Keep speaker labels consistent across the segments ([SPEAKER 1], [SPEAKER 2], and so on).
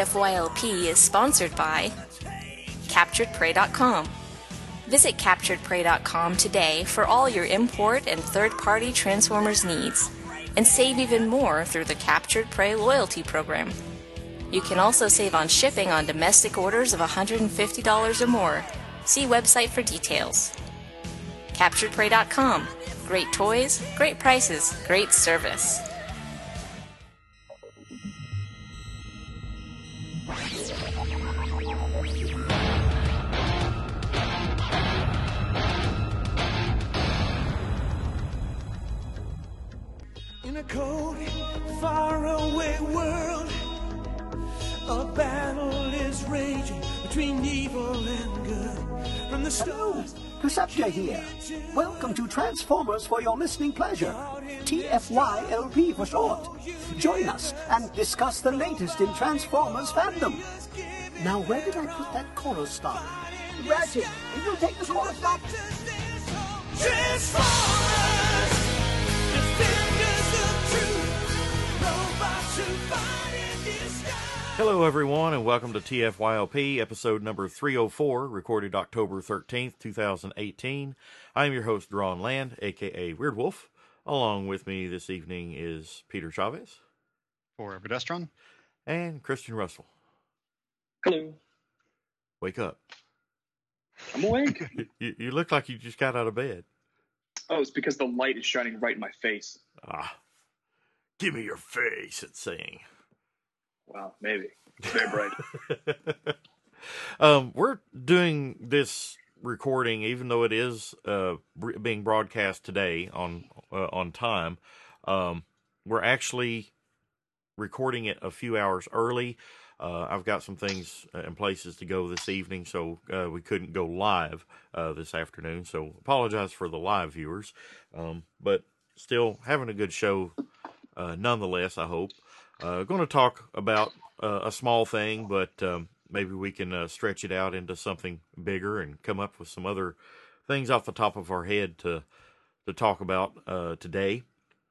[SPEAKER 1] TFYLP is sponsored by CapturedPrey.com. Visit CapturedPrey.com today for all your import and third-party Transformers needs, and save even more through the Captured Prey loyalty program. You can also save on shipping on domestic orders of $150 or more. See website for details. CapturedPrey.com. Great toys, great prices, great service.
[SPEAKER 2] In a cold, faraway world, a battle is raging between evil and good. From the stone,
[SPEAKER 3] Perceptia here. Welcome to Transformers for your listening pleasure. TFYLP for short. Join us and discuss the latest in Transformers fandom. Now, where did I put that chorus stop? Ratchet, will you take the chorus stop?
[SPEAKER 2] Transformers, defenders of truth, robots who fight in disguise.
[SPEAKER 4] Hello, everyone, and welcome to TFYLP, episode number 304, recorded October 13th, 2018. I am your host, Ron Land, a.k.a. Weird Wolf. Along with me this evening is Peter Chavez.
[SPEAKER 5] For Pedestron.
[SPEAKER 4] And Christian Russell.
[SPEAKER 6] Hello.
[SPEAKER 4] Wake up.
[SPEAKER 6] I'm awake.
[SPEAKER 4] You look like you just got out of bed.
[SPEAKER 6] Oh, it's because the light is shining right in my face.
[SPEAKER 4] Give me your face, it's saying.
[SPEAKER 6] Wow, maybe. It's very bright.
[SPEAKER 4] We're doing this recording, even though it is being broadcast today on time. We're actually recording it a few hours early. I've got some things and places to go this evening, so we couldn't go live this afternoon. So apologize for the live viewers, but still having a good show nonetheless, I hope. Going to talk about a small thing, but maybe we can stretch it out into something bigger and come up with some other things off the top of our head to talk about today.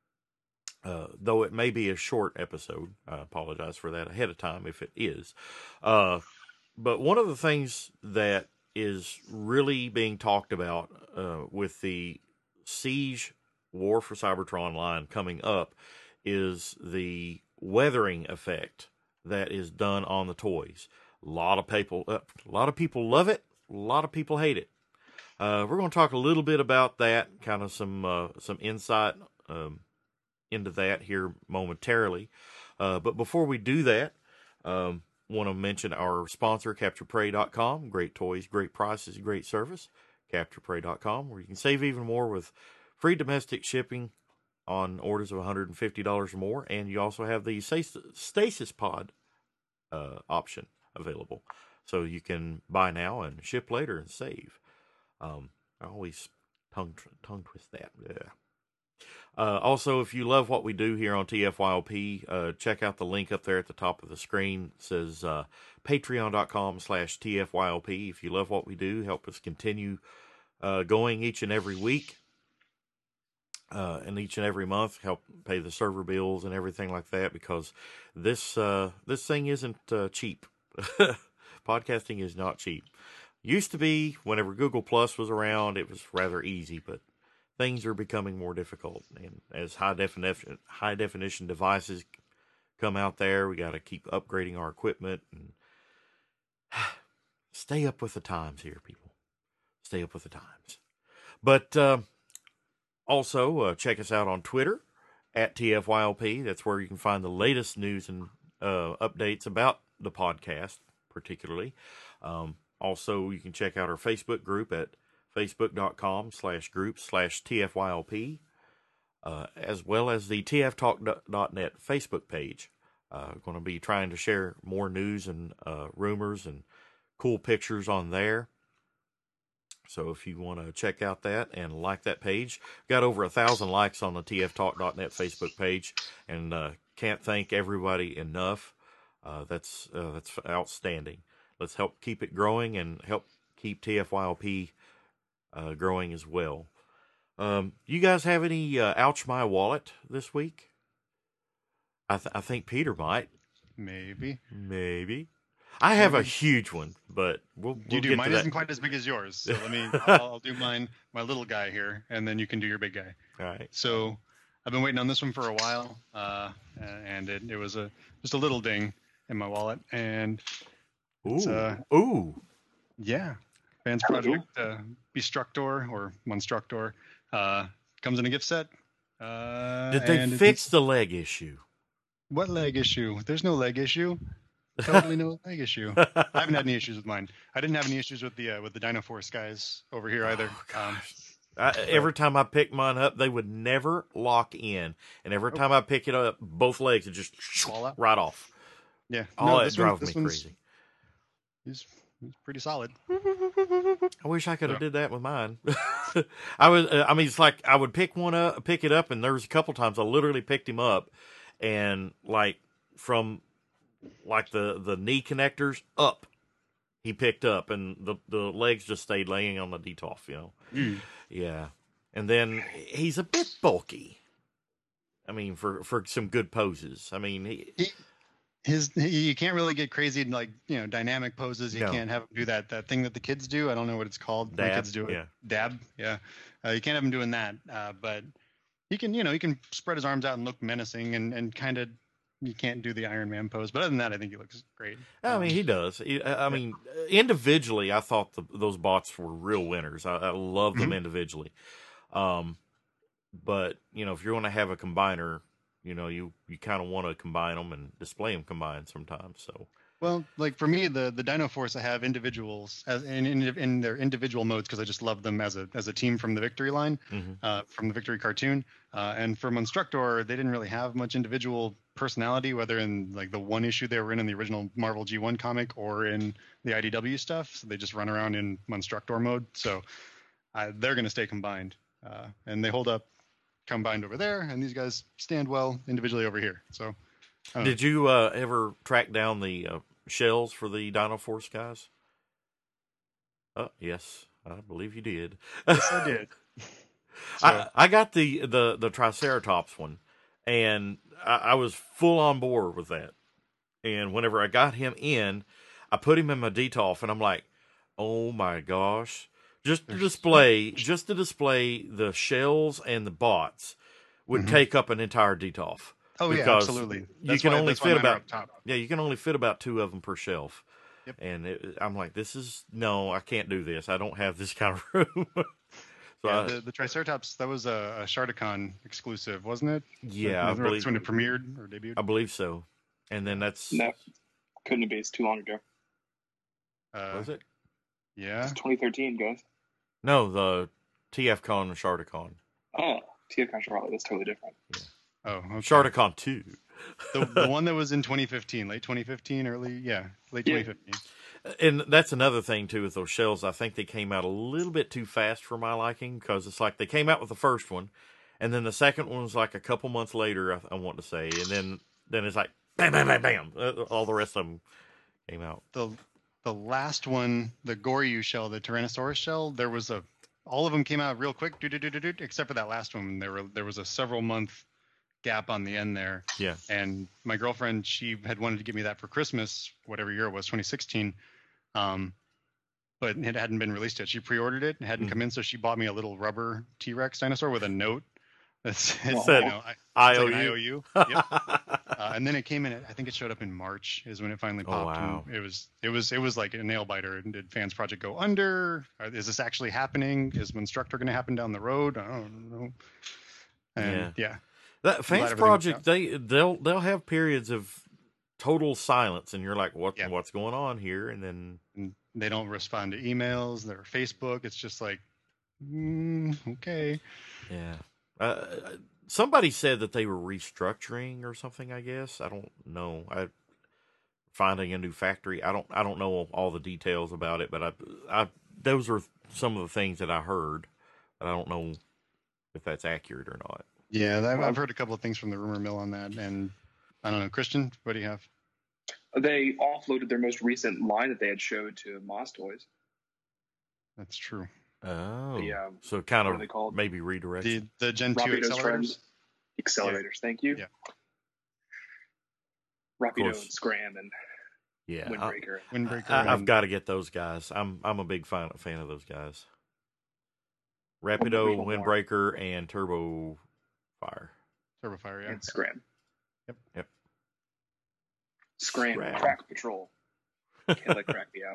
[SPEAKER 4] Though it may be a short episode. I apologize for that ahead of time if it is. But one of the things that is really being talked about with the Siege War for Cybertron line coming up is the weathering effect that is done on the toys. A lot of people love it. A lot of people hate it. We're going to talk a little bit about that, kind of some insight into that here momentarily. But before we do that, want to mention our sponsor, CapturePrey.com. Great toys, great prices, great service. CapturePrey.com, where you can save even more with free domestic shipping on orders of $150 or more, and you also have the Stasis Pod option available. So you can buy now and ship later and save. I always tongue twist that. Yeah. Also, if you love what we do here on TFYLP, check out the link up there at the top of the screen. It says patreon.com/TFYLP. If you love what we do, help us continue going each and every week. And each and every month, help pay the server bills and everything like that, because this thing isn't cheap. Podcasting is not cheap. Used to be, whenever Google Plus was around, it was rather easy, but things are becoming more difficult. And as high definition devices come out there, we got to keep upgrading our equipment and stay up with the times here, people. Stay up with the times. But also, check us out on Twitter at TFYLP. That's where you can find the latest news and updates about the podcast, particularly. Also, you can check out our Facebook group at facebook.com/group/TFYLP, as well as the tftalk.net Facebook page. Going to be trying to share more news and rumors and cool pictures on there. So if you want to check out that and like that page, got over 1,000 likes on the tftalk.net Facebook page, and can't thank everybody enough. That's outstanding. Let's help keep it growing and help keep TFYLP growing as well. You guys have any Ouch My Wallet this week? I think Peter might.
[SPEAKER 5] Maybe.
[SPEAKER 4] I have a huge one, but we'll
[SPEAKER 5] You do.
[SPEAKER 4] get
[SPEAKER 5] Mine
[SPEAKER 4] to that.
[SPEAKER 5] isn't quite as big as yours. So I'll do my little guy here, and then you can do your big guy.
[SPEAKER 4] All right.
[SPEAKER 5] So I've been waiting on this one for a while, and it was just a little ding in my wallet, and
[SPEAKER 4] Ooh.
[SPEAKER 5] yeah, Fans Project Bestructor or Monstructor comes in a gift set.
[SPEAKER 4] Did they fix the leg issue?
[SPEAKER 5] What leg issue? There's no leg issue. Totally no leg issue. I haven't had any issues with mine. I didn't have any issues with the Dino Force guys over here either.
[SPEAKER 4] Every time I pick mine up, they would never lock in, and every time I pick it up, both legs would just
[SPEAKER 5] fall out
[SPEAKER 4] right off.
[SPEAKER 5] Yeah,
[SPEAKER 4] it drove me crazy.
[SPEAKER 5] He's pretty solid.
[SPEAKER 4] I wish I could have did that with mine. It's like I would pick it up, and there was a couple times I literally picked him up, and like from like the knee connectors up, he picked up, and the legs just stayed laying on the DTOF, Yeah. And then he's a bit bulky. I mean, for some good poses. I mean,
[SPEAKER 5] you can't really get crazy like dynamic poses. You can't have him do that thing that the kids do. I don't know what it's called.
[SPEAKER 4] Dab,
[SPEAKER 5] the kids do it.
[SPEAKER 4] yeah.
[SPEAKER 5] Dab. Yeah. You can't have him doing that. But he can spread his arms out and look menacing and kind of. You can't do the Iron Man pose, but other than that, I think he looks great.
[SPEAKER 4] I mean, he does. Mean, individually, I thought those bots were real winners. I love them individually. But if you're going to have a combiner, you kind of want to combine them and display them combined sometimes. So.
[SPEAKER 5] Well, like for me, the Dino Force, I have individuals in their individual modes because I just love them as a team from the Victory line, from the Victory cartoon. And for Monstructor, they didn't really have much individual personality, whether in like the one issue they were in the original Marvel G1 comic or in the IDW stuff. So they just run around in Monstructor mode. So they're going to stay combined, and they hold up combined over there, and these guys stand well individually over here. So.
[SPEAKER 4] Did you ever track down the shells for the Dino Force guys? Yes, I believe you did.
[SPEAKER 5] Yes, I did.
[SPEAKER 4] I got the Triceratops one, and I was full on board with that. And whenever I got him in, I put him in my DTOF, and I'm like, oh my gosh. Just to display the shells and the bots would take up an entire DTOF.
[SPEAKER 5] Oh yeah, absolutely.
[SPEAKER 4] You can only fit about 2 of them per shelf. Yep. And I'm like, I can't do this. I don't have this kind of room.
[SPEAKER 5] The Triceratops, that was a Shardicon exclusive, wasn't it?
[SPEAKER 4] Yeah, I believe
[SPEAKER 5] that's when it premiered or debuted.
[SPEAKER 4] I believe so. And then that's
[SPEAKER 6] no, couldn't be. It's too long ago.
[SPEAKER 4] Was it?
[SPEAKER 5] Yeah,
[SPEAKER 6] it's 2013, guys.
[SPEAKER 4] No, the TFCon and Shardicon.
[SPEAKER 6] Oh, TFCon Charlotte. That's totally different.
[SPEAKER 4] Yeah.
[SPEAKER 5] Oh, okay.
[SPEAKER 4] Shardicon 2.
[SPEAKER 5] the one that was in 2015, late 2015, late 2015.
[SPEAKER 4] And that's another thing, too, with those shells. I think they came out a little bit too fast for my liking, because it's like they came out with the first one, and then the second one was like a couple months later, I want to say, and then it's like, bam, bam, bam, bam. All the rest of them came out.
[SPEAKER 5] The last one, the Goryu shell, the Tyrannosaurus shell, all of them came out real quick, except for that last one. There was a several month gap on the end there.
[SPEAKER 4] Yeah.
[SPEAKER 5] And my girlfriend, she had wanted to get me that for Christmas, whatever year it was, 2016. But it hadn't been released yet. She pre-ordered it. It hadn't come in, so she bought me a little rubber T-Rex dinosaur with a note that said, I owe you. Yep. And then it came in. I think it showed up in March. Is when it finally popped.
[SPEAKER 4] Oh, wow.
[SPEAKER 5] And it was like a nail biter. Did Fans Project go under? Is this actually happening? Is Monstructor going to happen down the road? I don't know. And yeah.
[SPEAKER 4] That Fans Project, they'll have periods of total silence, and you're like, what's going on here? And then
[SPEAKER 5] they don't respond to emails, their Facebook. It's just like, okay.
[SPEAKER 4] Yeah. Somebody said that they were restructuring or something, I guess. I don't know. Finding a new factory. I don't know all the details about it, but those are some of the things that I heard, but I don't know if that's accurate or not.
[SPEAKER 5] Yeah, I've heard a couple of things from the rumor mill on that, and I don't know. Christian, what do you have?
[SPEAKER 6] They offloaded their most recent line that they had showed to Moss Toys.
[SPEAKER 5] That's true.
[SPEAKER 4] Oh, so kind
[SPEAKER 6] of called?
[SPEAKER 4] Maybe redirection.
[SPEAKER 5] The Gen 2 accelerators.
[SPEAKER 6] Accelerators, thank you.
[SPEAKER 5] Yeah.
[SPEAKER 6] Rapido and
[SPEAKER 4] course.
[SPEAKER 6] Scram and
[SPEAKER 4] Yeah,
[SPEAKER 6] Windbreaker.
[SPEAKER 4] I've got to get those guys. I'm a big fan of those guys. Rapido, Windbreaker, and Turbo Fire.
[SPEAKER 5] Turbo Fire, yeah.
[SPEAKER 6] And Scram.
[SPEAKER 4] Yep.
[SPEAKER 6] Scram. Crack Patrol. Can't let crack be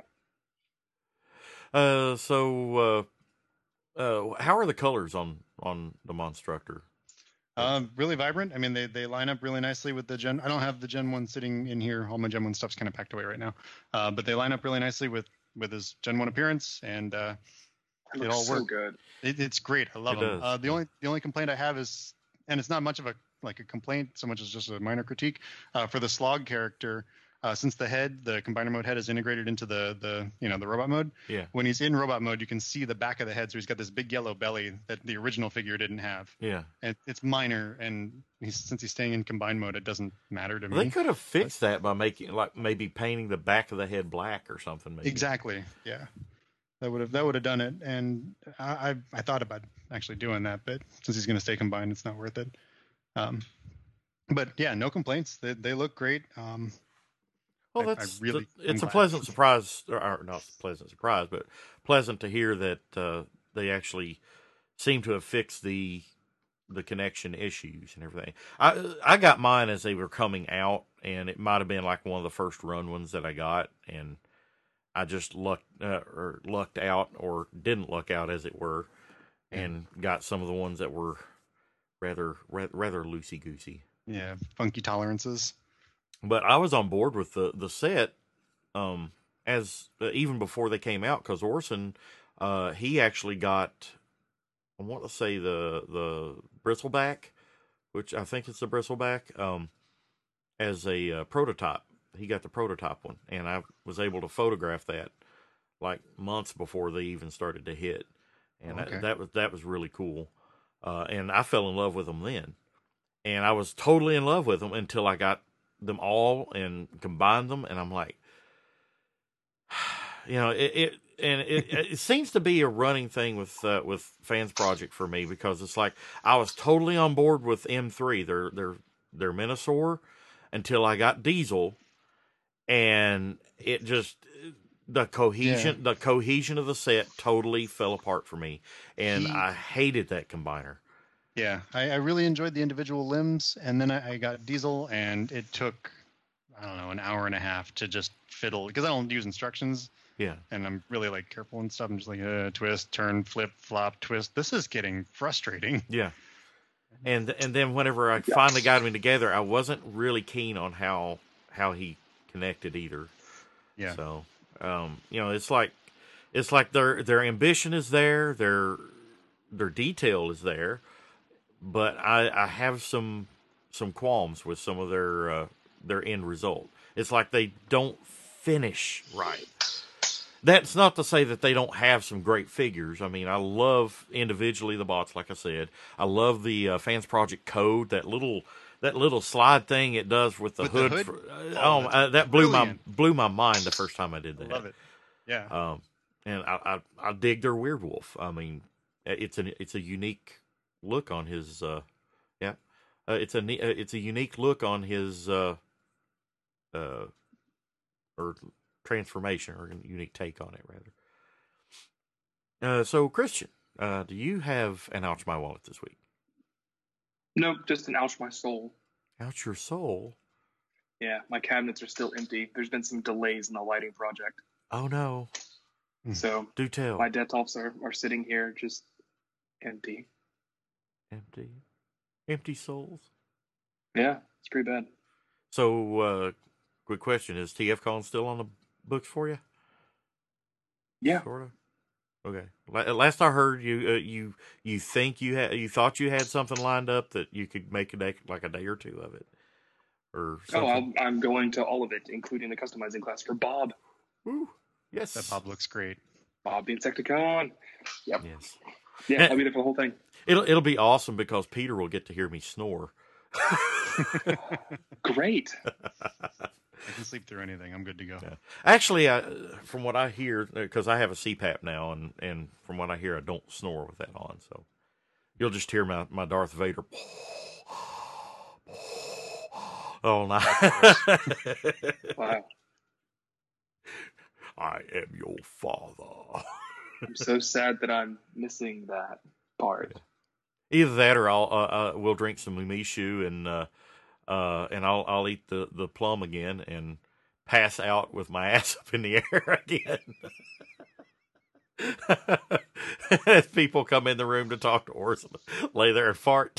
[SPEAKER 6] out.
[SPEAKER 4] So how are the colors on the Monstructor?
[SPEAKER 5] Really vibrant. I mean, they line up really nicely with the Gen. I don't have the Gen 1 sitting in here. All my Gen 1 stuff's kind of packed away right now. But they line up really nicely with his Gen 1 appearance, and it all works.
[SPEAKER 6] So good.
[SPEAKER 5] It's great. I love them.
[SPEAKER 4] Does.
[SPEAKER 5] The only complaint I have is, and it's not much of a complaint so much as just a minor critique, for the Slog character. Since the combiner mode head is integrated into the robot mode.
[SPEAKER 4] Yeah.
[SPEAKER 5] When he's in robot mode, you can see the back of the head, so he's got this big yellow belly that the original figure didn't have.
[SPEAKER 4] Yeah.
[SPEAKER 5] And it's minor, and since he's staying in combined mode, it doesn't matter to me.
[SPEAKER 4] They could have fixed that by making maybe painting the back of the head black or something. Maybe.
[SPEAKER 5] Exactly. Yeah. That would have done it, and I thought about actually doing that, but since he's going to stay combined, it's not worth it. But yeah, no complaints. They look great.
[SPEAKER 4] Well, it's a pleasant surprise, or not pleasant surprise, but pleasant to hear that they actually seem to have fixed the connection issues and everything. I got mine as they were coming out, and it might have been like one of the first run ones that I got, and I just lucked out, or didn't luck out, as it were, and got some of the ones that were rather loosey goosey.
[SPEAKER 5] Yeah, funky tolerances.
[SPEAKER 4] But I was on board with the set, as even before they came out, because Orson, he actually got, I want to say the bristleback, which I think it's the bristleback, as a prototype. He got the prototype one, and I was able to photograph that like months before they even started to hit, and that was really cool. And I fell in love with them then, and I was totally in love with them until I got them all and combined them, and I'm like, it seems to be a running thing with Fans Project for me, because it's like I was totally on board with M3, their Minosaur, until I got Diesel, and it just the cohesion of the set totally fell apart for me, and I hated that combiner.
[SPEAKER 5] Yeah, I really enjoyed the individual limbs, and then I got Diesel, and it took, I don't know, an hour and a half to just fiddle, because I don't use instructions.
[SPEAKER 4] Yeah.
[SPEAKER 5] And I'm really like careful and stuff. I'm just like twist, turn, flip, flop, twist. This is getting frustrating.
[SPEAKER 4] Yeah. And then whenever I finally got him together, I wasn't really keen on how he connected either.
[SPEAKER 5] Yeah.
[SPEAKER 4] So, it's like their ambition is there, their detail is there, but I have some qualms with some of their end result. It's like they don't finish right. That's not to say that they don't have some great figures. I mean, I love individually the bots, like I said. I love the Fans Project code, that little slide thing it does with the hood. That blew my mind the first time I did that.
[SPEAKER 5] I love it. Yeah.
[SPEAKER 4] And I dig their Weird Wolf. I mean, it's a unique look on his. It's a unique look on his. Or transformation, or a unique take on it, rather. So, Christian, do you have an Ouch My Wallet this week?
[SPEAKER 6] Nope, just an Ouch My Soul.
[SPEAKER 4] Ouch your soul?
[SPEAKER 6] Yeah, my cabinets are still empty. There's been some delays in the lighting project.
[SPEAKER 4] Oh, no.
[SPEAKER 6] So,
[SPEAKER 4] do tell.
[SPEAKER 6] My Detolfs are sitting here just empty.
[SPEAKER 4] Empty souls?
[SPEAKER 6] Yeah, it's pretty bad.
[SPEAKER 4] So, quick question. Is TFCon still on the books for you?
[SPEAKER 6] Yeah.
[SPEAKER 4] Sort of. Okay. Last I heard, you thought you had something lined up that you could make a day or two of it, or something.
[SPEAKER 6] Oh, I'm going to all of it, including the customizing class for Bob.
[SPEAKER 4] Ooh, yes.
[SPEAKER 5] That Bob looks great.
[SPEAKER 6] Bob the Insecticon. Yep.
[SPEAKER 4] Yes.
[SPEAKER 6] Yeah, I'll be there for the whole thing.
[SPEAKER 4] It'll be awesome, because Peter will get to hear me snore.
[SPEAKER 6] Great.
[SPEAKER 5] I can sleep through anything. I'm good to go.
[SPEAKER 4] Yeah. Actually, from what I hear, because I have a CPAP now, and from what I hear, I don't snore with that on. So you'll just hear my Darth Vader Oh, no.
[SPEAKER 6] Wow.
[SPEAKER 4] I am your father.
[SPEAKER 6] I'm so sad that I'm missing that part.
[SPEAKER 4] Either that, or we'll drink some umeshu and I'll eat the plum again and pass out with my ass up in the air again. As people come in the room to talk to Orson, lay there and fart.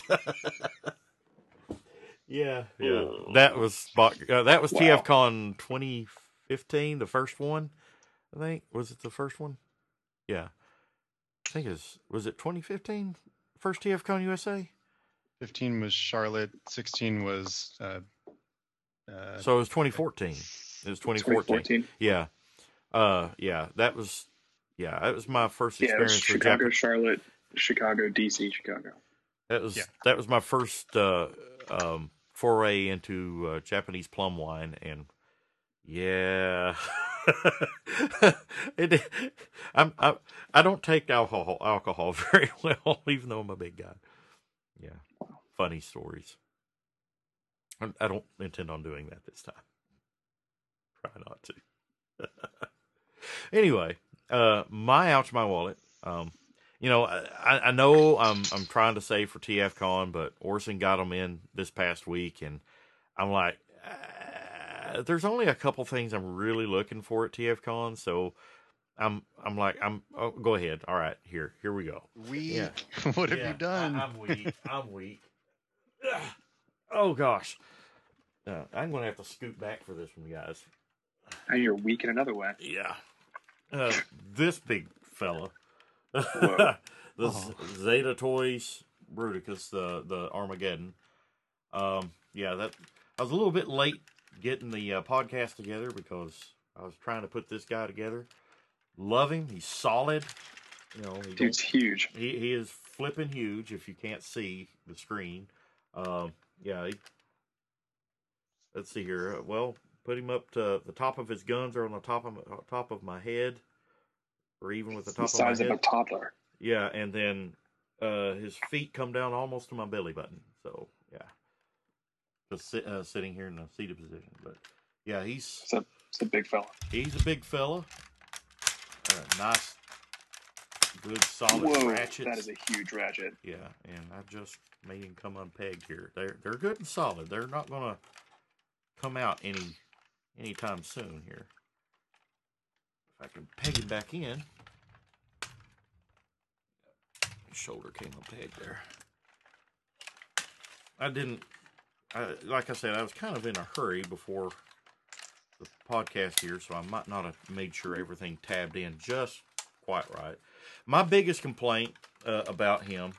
[SPEAKER 4] Yeah. That was TFCon 2015, the first one. I think, was it the first one? Yeah, I think was it 2015? First TFCon USA.
[SPEAKER 5] 15 was Charlotte. 16 was.
[SPEAKER 4] So it was 2014. It was 2014. Yeah. That was my first experience with
[SPEAKER 6] Chicago,
[SPEAKER 4] Japan.
[SPEAKER 6] Charlotte, Chicago, DC, Chicago.
[SPEAKER 4] That was my first foray into Japanese plum wine, and yeah, I don't take alcohol very well, even though I'm a big guy. Yeah, funny stories. I don't intend on doing that this time. Try not to. Anyway, my ouch my wallet. I know I'm trying to save for TFCon, but Orson got them in this past week, and I'm like, there's only a couple things I'm really looking for at TFCon, so I'm like, go ahead. All right, here we go.
[SPEAKER 5] Yeah. What have you done?
[SPEAKER 4] I'm weak. Oh gosh. I'm going to have to scoot back for this one, guys.
[SPEAKER 6] And you're weak in another way.
[SPEAKER 4] Yeah. This big fella.
[SPEAKER 6] Whoa.
[SPEAKER 4] Zeta Toys Bruticus, the Armageddon. I was a little bit late getting the podcast together because I was trying to put this guy together. Love him. He's solid.
[SPEAKER 6] Dude's huge.
[SPEAKER 4] He is flipping huge if you can't see the screen. Let's see here. Well, put him up to the top of his guns are on the top of my head, or even with the top of my head.
[SPEAKER 6] The size of a toddler.
[SPEAKER 4] Yeah, and then his feet come down almost to my belly button. So yeah, just sitting here in a seated position. But yeah, it's
[SPEAKER 6] a big fella.
[SPEAKER 4] He's a big fella. Nice, good, solid ratchets.
[SPEAKER 6] That is a huge ratchet.
[SPEAKER 4] Yeah, and I just made him come unpegged here. They're good and solid. They're not gonna come out anytime soon here. If I can peg him back in. His shoulder came unpegged there. Like I said, I was kind of in a hurry before the podcast here, so I might not have made sure everything tabbed in just quite right. My biggest complaint about him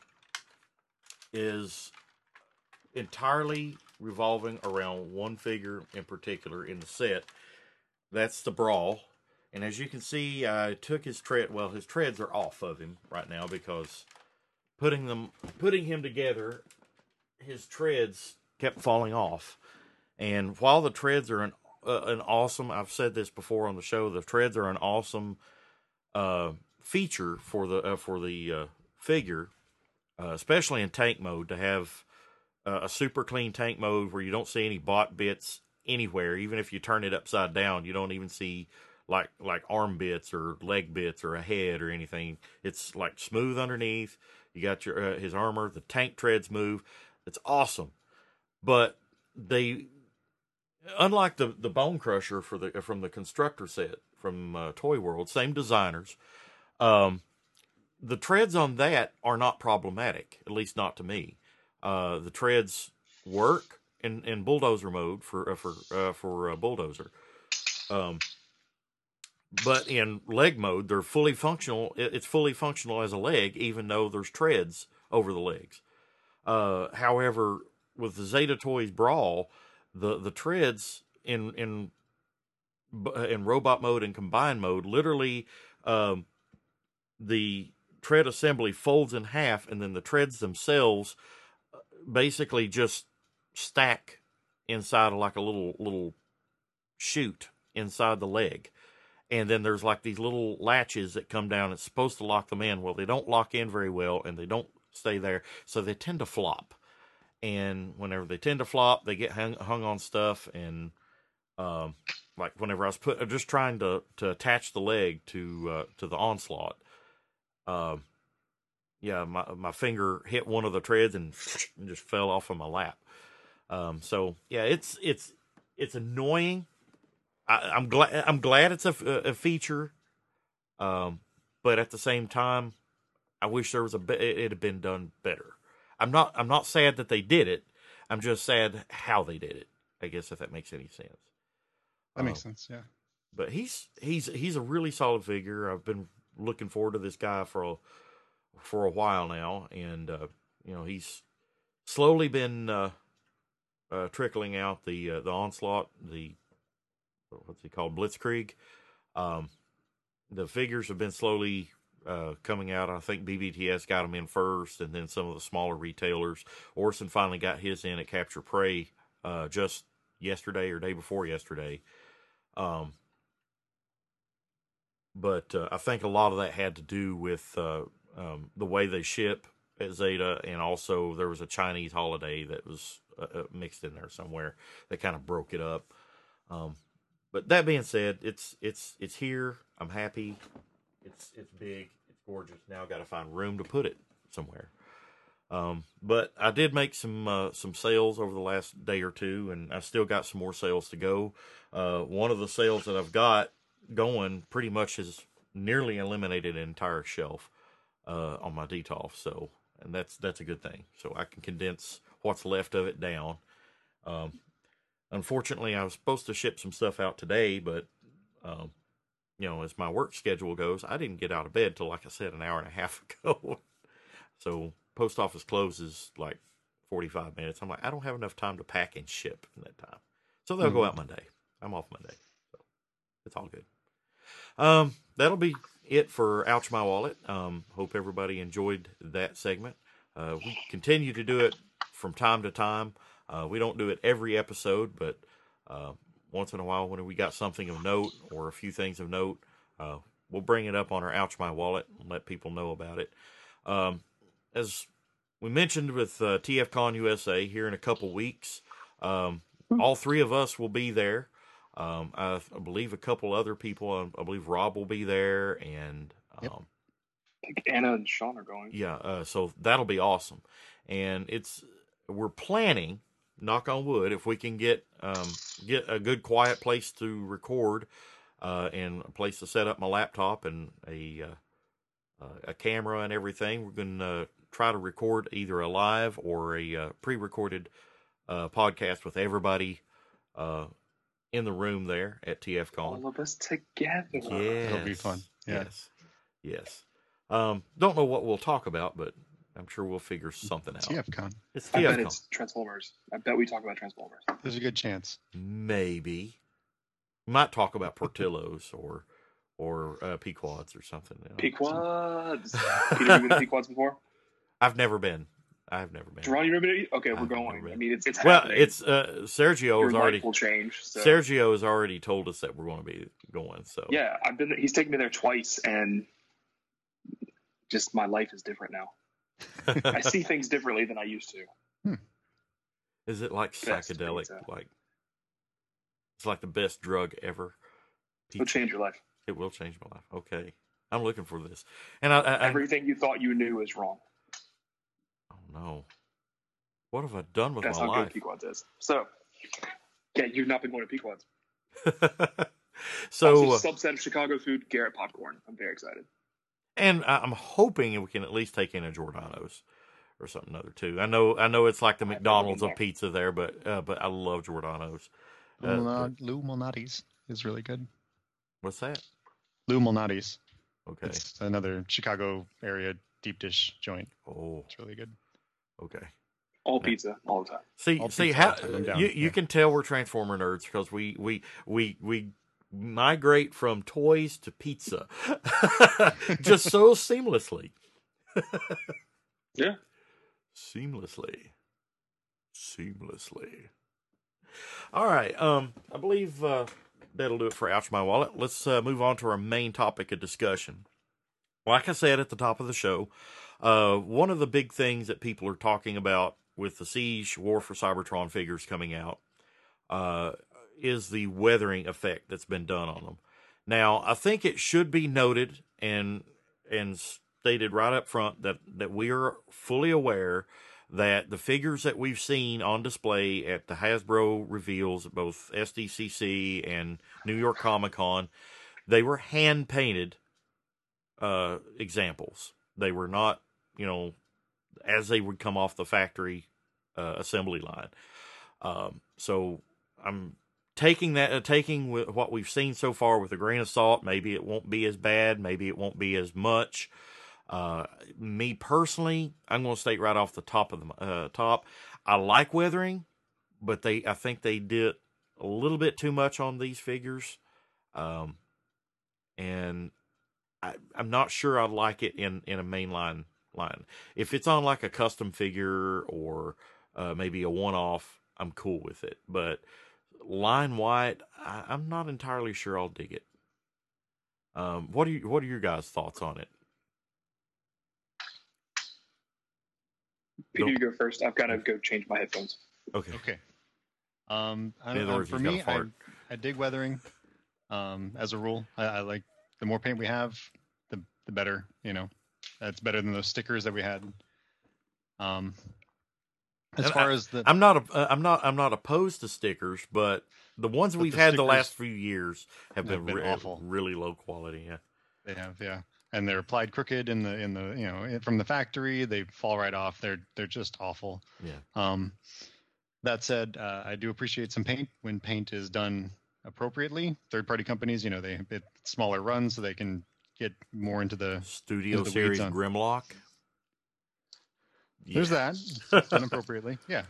[SPEAKER 4] is entirely revolving around one figure in particular in the set. That's the Brawl. And as you can see, I took his tread. Well, his treads are off of him right now because putting him together, his treads kept falling off. And while the treads are an awesome, I've said this before on the show, the treads are an awesome feature for the figure, especially in tank mode, to have a super clean tank mode where you don't see any bot bits anywhere. Even if you turn it upside down, you don't even see like arm bits or leg bits or a head or anything. It's like smooth underneath. You got your his armor, the tank treads move. It's awesome. But they, unlike the Bone Crusher from the Constructor set from Toy World, same designers, the treads on that are not problematic, at least not to me. The treads work in bulldozer mode for bulldozer, but in leg mode they're fully functional. It's fully functional as a leg, even though there's treads over the legs. However, with the Zeta Toys Brawl, the treads in robot mode and combined mode, literally, the tread assembly folds in half, and then the treads themselves basically just stack inside of like a little chute inside the leg. And then there's like these little latches that come down. It's supposed to lock them in. Well, they don't lock in very well, and they don't stay there, so they tend to flop. and whenever they tend to flop, they get hung on stuff. And like whenever I was just trying to attach the leg to the Onslaught, yeah, my finger hit one of the treads and just fell off of my lap. So yeah, it's annoying. I'm glad it's a feature, but at the same time, I wish there was it had been done better. I'm not sad that they did it. I'm just sad how they did it. I guess if that makes any sense.
[SPEAKER 5] That makes sense. Yeah.
[SPEAKER 4] But he's a really solid figure. I've been looking forward to this guy for a while now, and he's slowly been trickling out the Onslaught, what's he called, Blitzkrieg. The figures have been slowly coming out. I think BBTS got them in first, and then some of the smaller retailers. Orson finally got his in at Capture Prey just yesterday or day before yesterday. But I think a lot of that had to do with the way they ship at Zeta, and also there was a Chinese holiday that was mixed in there somewhere that kind of broke it up. But that being said, it's here. I'm happy. It's big. It's gorgeous. Now I've got to find room to put it somewhere. But I did make some sales over the last day or two, and I've still got some more sales to go. One of the sales that I've got going pretty much has nearly eliminated an entire shelf on my Detolf. So, and that's a good thing. So I can condense what's left of it down. Unfortunately, I was supposed to ship some stuff out today, but as my work schedule goes, I didn't get out of bed till, like I said, an hour and a half ago. So post office closes like 45 minutes. I'm like, I don't have enough time to pack and ship in that time. So they'll go out Monday. I'm off Monday. So it's all good. That'll be it for Ouch My Wallet. Hope everybody enjoyed that segment. We continue to do it from time to time. We don't do it every episode, but once in a while when we got something of note or a few things of note, we'll bring it up on our Ouch My Wallet and let people know about it. As we mentioned with TFCon USA here in a couple weeks, all three of us will be there. I believe a couple other people, I believe Rob will be there, and
[SPEAKER 6] I think Anna and Sean are going.
[SPEAKER 4] Yeah, so that'll be awesome. And we're planning, knock on wood, if we can get a good quiet place to record, and a place to set up my laptop and a camera and everything, we're going to try to record either a live or a pre-recorded podcast with everybody in the room there at TFCon.
[SPEAKER 6] All of us together.
[SPEAKER 4] Yes.
[SPEAKER 5] It'll be fun. Yeah.
[SPEAKER 4] Yes. Don't know what we'll talk about, but I'm sure we'll figure something out.
[SPEAKER 5] TFCon.
[SPEAKER 4] It's
[SPEAKER 6] I
[SPEAKER 4] TFCon.
[SPEAKER 6] bet it's Transformers. I bet we talk about Transformers.
[SPEAKER 5] There's a good chance.
[SPEAKER 4] Maybe. We might talk about Portillos or Pequods or something.
[SPEAKER 6] Pequods. Peter, have you been to Pequods before?
[SPEAKER 4] I've never been.
[SPEAKER 6] Jerron, you remember? Okay, we're going. I mean, it's
[SPEAKER 4] well,
[SPEAKER 6] happening.
[SPEAKER 4] it's Sergio has already
[SPEAKER 6] will change. So.
[SPEAKER 4] Sergio has already told us that we're going to be going. So
[SPEAKER 6] yeah, I've been. He's taken me there twice, and just my life is different now. I see things differently than I used to.
[SPEAKER 4] Is it like psychedelic?
[SPEAKER 6] Pizza.
[SPEAKER 4] Like it's like the best drug ever.
[SPEAKER 6] It'll change your life.
[SPEAKER 4] It will change my life. Okay, I'm looking for this. And
[SPEAKER 6] everything you thought you knew is wrong.
[SPEAKER 4] Oh no! What have I done with
[SPEAKER 6] That's
[SPEAKER 4] my
[SPEAKER 6] life? That's how good Pequods is. So, yeah, you've not been going to Pequods.
[SPEAKER 4] So,
[SPEAKER 6] subset of Chicago food, Garrett popcorn. I'm very excited.
[SPEAKER 4] And I'm hoping we can at least take in a Giordano's or something other too. I know it's like the McDonald's of pizza there, but I love Giordano's.
[SPEAKER 5] Lou Malnati's is really good.
[SPEAKER 4] What's that?
[SPEAKER 5] Lou Malnati's.
[SPEAKER 4] Okay.
[SPEAKER 5] It's another Chicago area deep dish joint.
[SPEAKER 4] Oh,
[SPEAKER 5] it's really good.
[SPEAKER 4] Okay.
[SPEAKER 6] All pizza, all the time.
[SPEAKER 4] See how you can tell we're Transformer nerds because we migrate from toys to pizza just so seamlessly.
[SPEAKER 6] Yeah.
[SPEAKER 4] Seamlessly. All right. I believe that'll do it for Ouch My Wallet. Let's move on to our main topic of discussion. Like I said at the top of the show, one of the big things that people are talking about with the Siege War for Cybertron figures coming out is the weathering effect that's been done on them. Now, I think it should be noted and stated right up front that we are fully aware that the figures that we've seen on display at the Hasbro reveals at both SDCC and New York Comic Con, they were hand painted examples. They were not, as they would come off the factory assembly line. So I'm taking what we've seen so far with a grain of salt. Maybe it won't be as bad. Maybe it won't be as much. Me personally, I'm going to state right off the top of the top. I like weathering, but I think they did a little bit too much on these figures. And I'm not sure I like it in a mainline line. If it's on like a custom figure or maybe a one-off, I'm cool with it. But line wide, I'm not entirely sure I'll dig it. What are your guys' thoughts on it?
[SPEAKER 6] Peter, you go first. I've got to go change my headphones.
[SPEAKER 4] Okay.
[SPEAKER 5] For me, I dig weathering. As a rule, I like the more paint we have, the better. That's better than those stickers that we had. I'm
[SPEAKER 4] not opposed to stickers, but the ones we've had the last few years have been awful, really low quality. Yeah,
[SPEAKER 5] they have. Yeah. And they're applied crooked in the from the factory. They fall right off. They're just awful.
[SPEAKER 4] Yeah.
[SPEAKER 5] That said, I do appreciate some paint when paint is done appropriately. Third-party companies, it's smaller runs, so they can get more into the
[SPEAKER 4] Studio Series Grimlock.
[SPEAKER 5] There's that done appropriately. Yeah.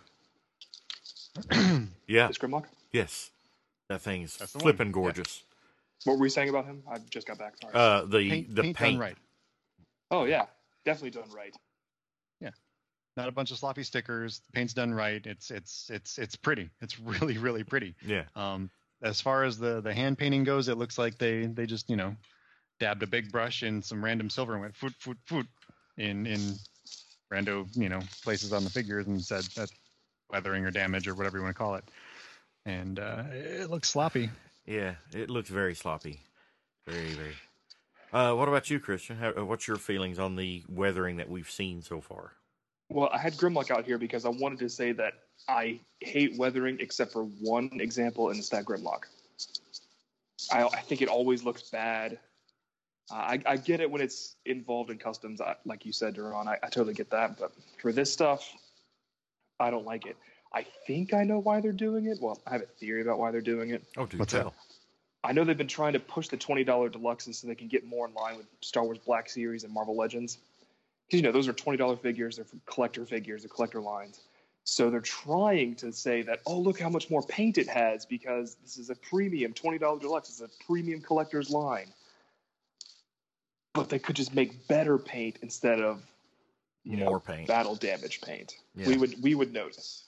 [SPEAKER 4] Yeah.
[SPEAKER 6] This Grimlock.
[SPEAKER 4] Yes. That thing is flipping gorgeous.
[SPEAKER 6] Yeah. What were we saying about him? I just got back. Sorry.
[SPEAKER 4] The paint
[SPEAKER 5] done right.
[SPEAKER 6] Oh yeah, definitely done right.
[SPEAKER 5] Yeah, not a bunch of sloppy stickers. The paint's done right. It's pretty. It's really, really pretty.
[SPEAKER 4] Yeah.
[SPEAKER 5] As far as the hand painting goes, it looks like they just dabbed a big brush in some random silver and went foot in rando places on the figures and said that's weathering or damage or whatever you want to call it, and it looks sloppy.
[SPEAKER 4] Yeah, it looks very sloppy. Very, very. What about you, Christian? What's your feelings on the weathering that we've seen so far?
[SPEAKER 6] Well, I had Grimlock out here because I wanted to say that I hate weathering except for one example, and it's that Grimlock. I think it always looks bad. I get it when it's involved in customs, like you said, Duran. I totally get that. But for this stuff, I don't like it. I think I know why they're doing it. Well, I have a theory about why they're doing it.
[SPEAKER 4] Oh, do tell.
[SPEAKER 6] I know they've been trying to push the $20 deluxes so they can get more in line with Star Wars Black Series and Marvel Legends. Because, those are $20 figures. They're collector figures. They're collector lines. So they're trying to say that, oh, look how much more paint it has because this is a premium $20 deluxe. It's a premium collector's line. But they could just make better paint instead of
[SPEAKER 4] more paint,
[SPEAKER 6] battle damage paint.
[SPEAKER 4] Yeah.
[SPEAKER 6] We would notice.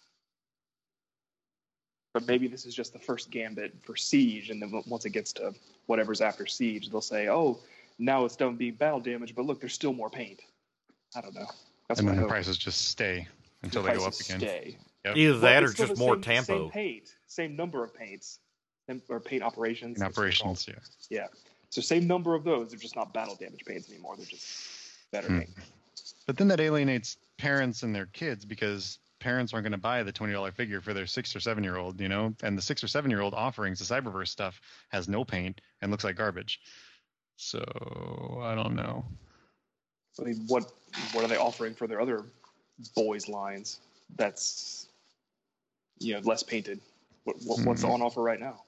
[SPEAKER 6] But maybe this is just the first gambit for Siege, and then once it gets to whatever's after Siege, they'll say, oh, now it's done being battle damage, but look, there's still more paint. I don't know.
[SPEAKER 5] And then the prices just stay until they go up again.
[SPEAKER 4] Yep. Either that or just more Tampo.
[SPEAKER 6] Same paint, same number of paints, or paint operations. Yeah. So same number of those. They're just not battle damage paints anymore. They're just better paint.
[SPEAKER 5] But then that alienates parents and their kids because parents aren't going to buy the $20 figure for their 6 or 7 year old, and the 6 or 7 year old offerings, the Cyberverse stuff, has no paint and looks like garbage. So I don't know.
[SPEAKER 6] I mean, what are they offering for their other boys lines? That's less painted. What's on offer right now?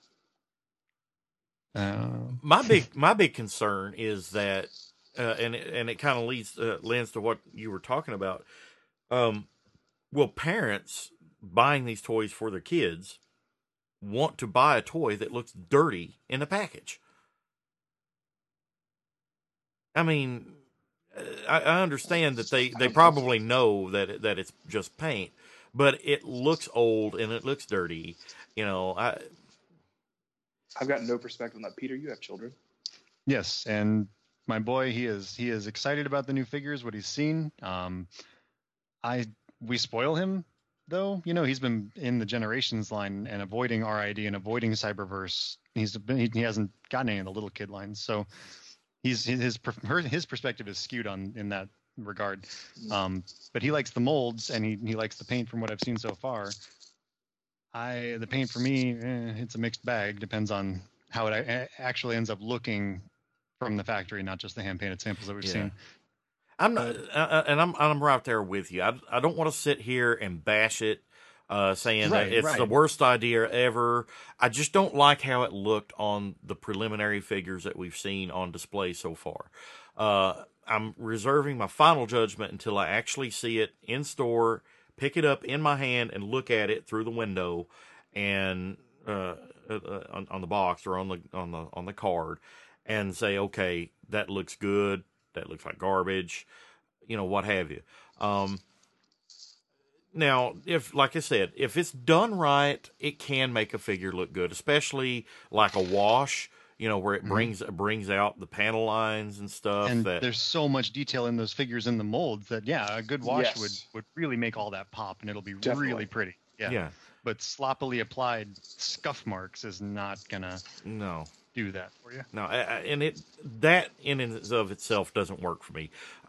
[SPEAKER 4] My big concern is that, and it kind of lends to what you were talking about. Will parents buying these toys for their kids want to buy a toy that looks dirty in the package? I mean, I understand that they probably know that it's just paint, but it looks old and it looks dirty. I've
[SPEAKER 6] got no perspective on that. Peter, you have children.
[SPEAKER 5] Yes, and my boy, he is excited about the new figures, what he's seen. We spoil him though. He's been in the Generations line and avoiding RID and avoiding Cyberverse. He hasn't gotten any of the little kid lines, so his perspective is skewed in that regard. But he likes the molds and he likes the paint from what I've seen so far. The paint for me, it's a mixed bag. Depends on how it actually ends up looking from the factory, not just the hand painted samples that we've seen.
[SPEAKER 4] I'm not, and I'm right there with you. I don't want to sit here and bash it, saying that it's the worst idea ever. I just don't like how it looked on the preliminary figures that we've seen on display so far. I'm reserving my final judgment until I actually see it in store, pick it up in my hand, and look at it through the window, and on the box or on the card, and say, okay, that looks good. That looks like garbage, what have you. Now, like I said, if it's done right, it can make a figure look good, especially like a wash, where it brings out the panel lines and stuff.
[SPEAKER 5] And there's so much detail in those figures in the molds that, a good wash would really make all that pop, and it'll be really pretty. Yeah. But sloppily applied scuff marks is not gonna do that for you.
[SPEAKER 4] No, and that in and of itself doesn't work for me.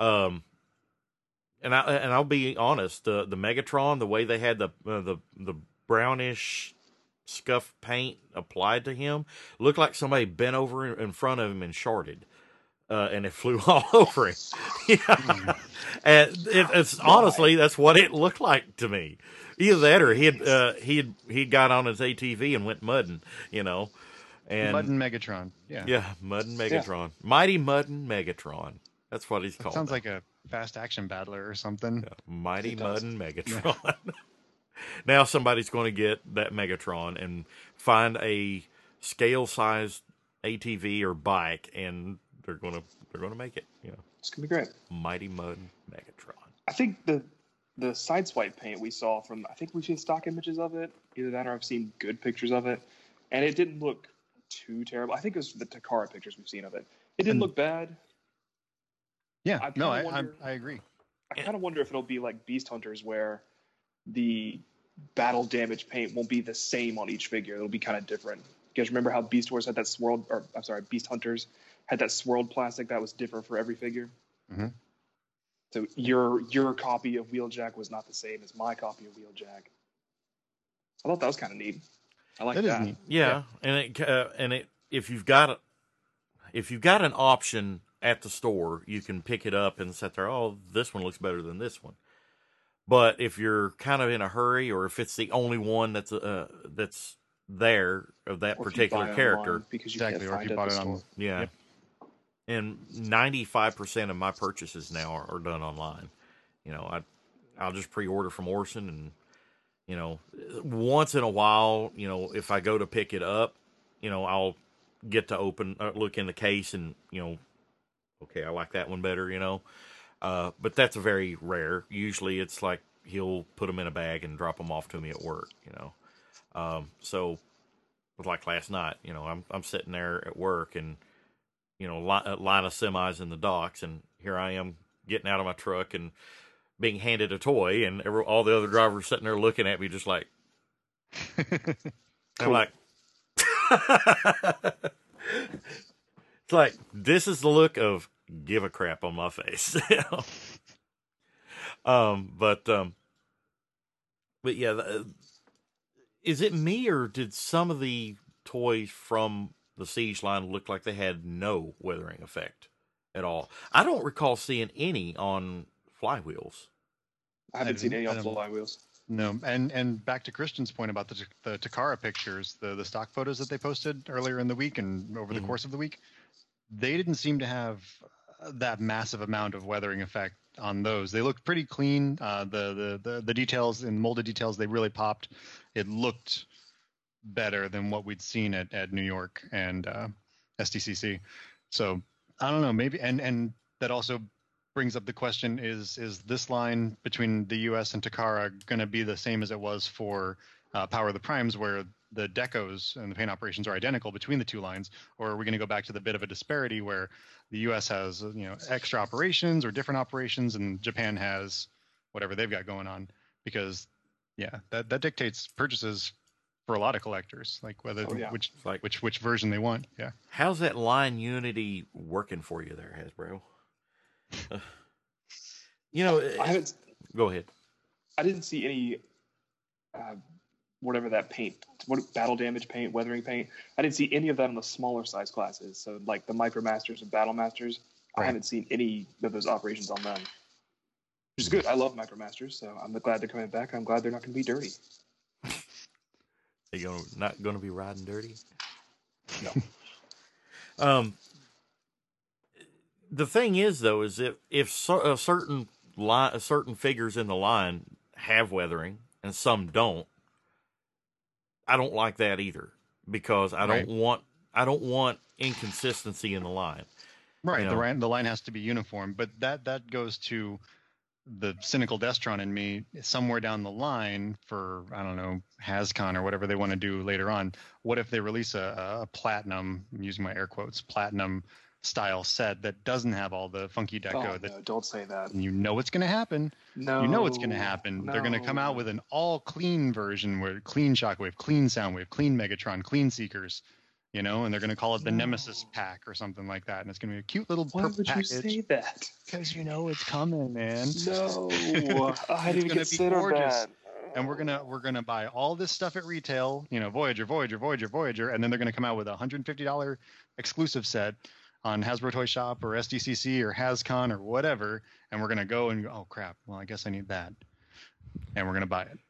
[SPEAKER 4] And I'll be honest, the Megatron, the way they had the brownish scuff paint applied to him, looked like somebody bent over in front of him and sharted, and it flew all over him. And it's honestly, that's what it looked like to me. Either that, or he'd got on his ATV and went mudding, And
[SPEAKER 5] Muddin' Megatron.
[SPEAKER 4] Yeah, Muddin' Megatron. Yeah. Mighty Muddin' Megatron. That's what he's called.
[SPEAKER 5] Sounds like a fast action battler or something.
[SPEAKER 4] Yeah, Mighty Muddin' Megatron. Yeah. Now somebody's going to get that Megatron and find a scale-sized ATV or bike, and they're going to make it.
[SPEAKER 6] It's going to be great.
[SPEAKER 4] Mighty Muddin' Megatron.
[SPEAKER 6] I think the Sideswipe paint we saw I think we've seen stock images of it. Either that or I've seen good pictures of it. And it didn't look too terrible. I think it was the Takara pictures we've seen of it. It didn't look bad.
[SPEAKER 5] Yeah, I agree.
[SPEAKER 6] I kind of wonder if it'll be like Beast Hunters, where the battle damage paint won't be the same on each figure. It'll be kind of different. You guys remember how Beast Hunters had that swirled plastic that was different for every figure?
[SPEAKER 5] Mm-hmm.
[SPEAKER 6] So your copy of Wheeljack was not the same as my copy of Wheeljack. I thought that was kind of neat. I like that.
[SPEAKER 4] Yeah, and if you've got an option at the store, you can pick it up and sit there. Oh, this one looks better than this one. But if you're kind of in a hurry, or if it's the only one that's there of that particular character,
[SPEAKER 6] because you can't find it at the store.
[SPEAKER 4] Yeah. Yep. And 95% of my purchases now are done online. I'll just pre-order from Orson, and once in a while, if I go to pick it up, I'll get to look in the case and, okay, I like that one better, but that's very rare. Usually it's like he'll put them in a bag and drop them off to me at work, so like last night, I'm sitting there at work, and, line of semis in the docks, and here I am getting out of my truck and being handed a toy, and all the other drivers sitting there looking at me just like, I'm like, it's like, this is the look of give a crap on my face. But yeah, is it me, or did some of the toys from the Siege line look like they had no weathering effect at all? I don't recall seeing any on flywheels.
[SPEAKER 6] I haven't seen any on flywheels.
[SPEAKER 5] No, and back to Christian's point about the Takara pictures, the stock photos that they posted earlier in the week and over the course of the week, they didn't seem to have that massive amount of weathering effect on those. They looked pretty clean. The details and molded details, they really popped. It looked better than what we'd seen at New York and SDCC. So I don't know, maybe, and that also brings up the question, is this line between the US and Takara going to be the same as it was for Power of the Primes, where the decos and the paint operations are identical between the two lines, or are we going to go back to the bit of a disparity where the US has extra operations or different operations, and Japan has whatever they've got going on? Because Yeah, that dictates purchases for a lot of collectors, like whether
[SPEAKER 6] Oh, yeah.
[SPEAKER 5] which version they want. Yeah.
[SPEAKER 4] How's that line unity working for you there, Hasbro?
[SPEAKER 6] I haven't.
[SPEAKER 4] Go ahead.
[SPEAKER 6] I didn't see any, whatever that paint, battle damage paint, weathering paint. I didn't see any of that on the smaller size classes. So like the Micromasters and Battle Masters, I haven't seen any of those operations on them. Which is good. I love Micromasters, so I'm glad they're coming back. I'm glad they're not going to be dirty.
[SPEAKER 4] You're not going to be riding dirty?
[SPEAKER 6] No.
[SPEAKER 4] The thing is, though, is if certain figures in the line have weathering and some don't, I don't like that either, because I don't want inconsistency in the line.
[SPEAKER 5] Right. The line has to be uniform, but that goes to the cynical Destron in me somewhere down the line for, I don't know, HasCon or whatever they want to do later on. What if they release a platinum, I'm using my air quotes, platinum style set that doesn't have all the funky deco?
[SPEAKER 6] No, don't say that.
[SPEAKER 5] You know what's going to happen.
[SPEAKER 6] No.
[SPEAKER 5] You know what's going to happen.
[SPEAKER 6] No.
[SPEAKER 5] They're going to come out with an all clean version where clean Shockwave, clean Soundwave, clean Megatron, clean Seekers, and they're going to call it the Nemesis pack or something like that. And it's going to be a cute little purple package.
[SPEAKER 6] Why would you say that?
[SPEAKER 5] Because it's coming, man.
[SPEAKER 6] No, I didn't consider that.
[SPEAKER 5] And we're gonna buy all this stuff at retail, Voyager, and then they're gonna come out with a $150 exclusive set on Hasbro Toy Shop or SDCC or HasCon or whatever, and we're gonna go and oh crap, well I guess I need that, and we're gonna buy it.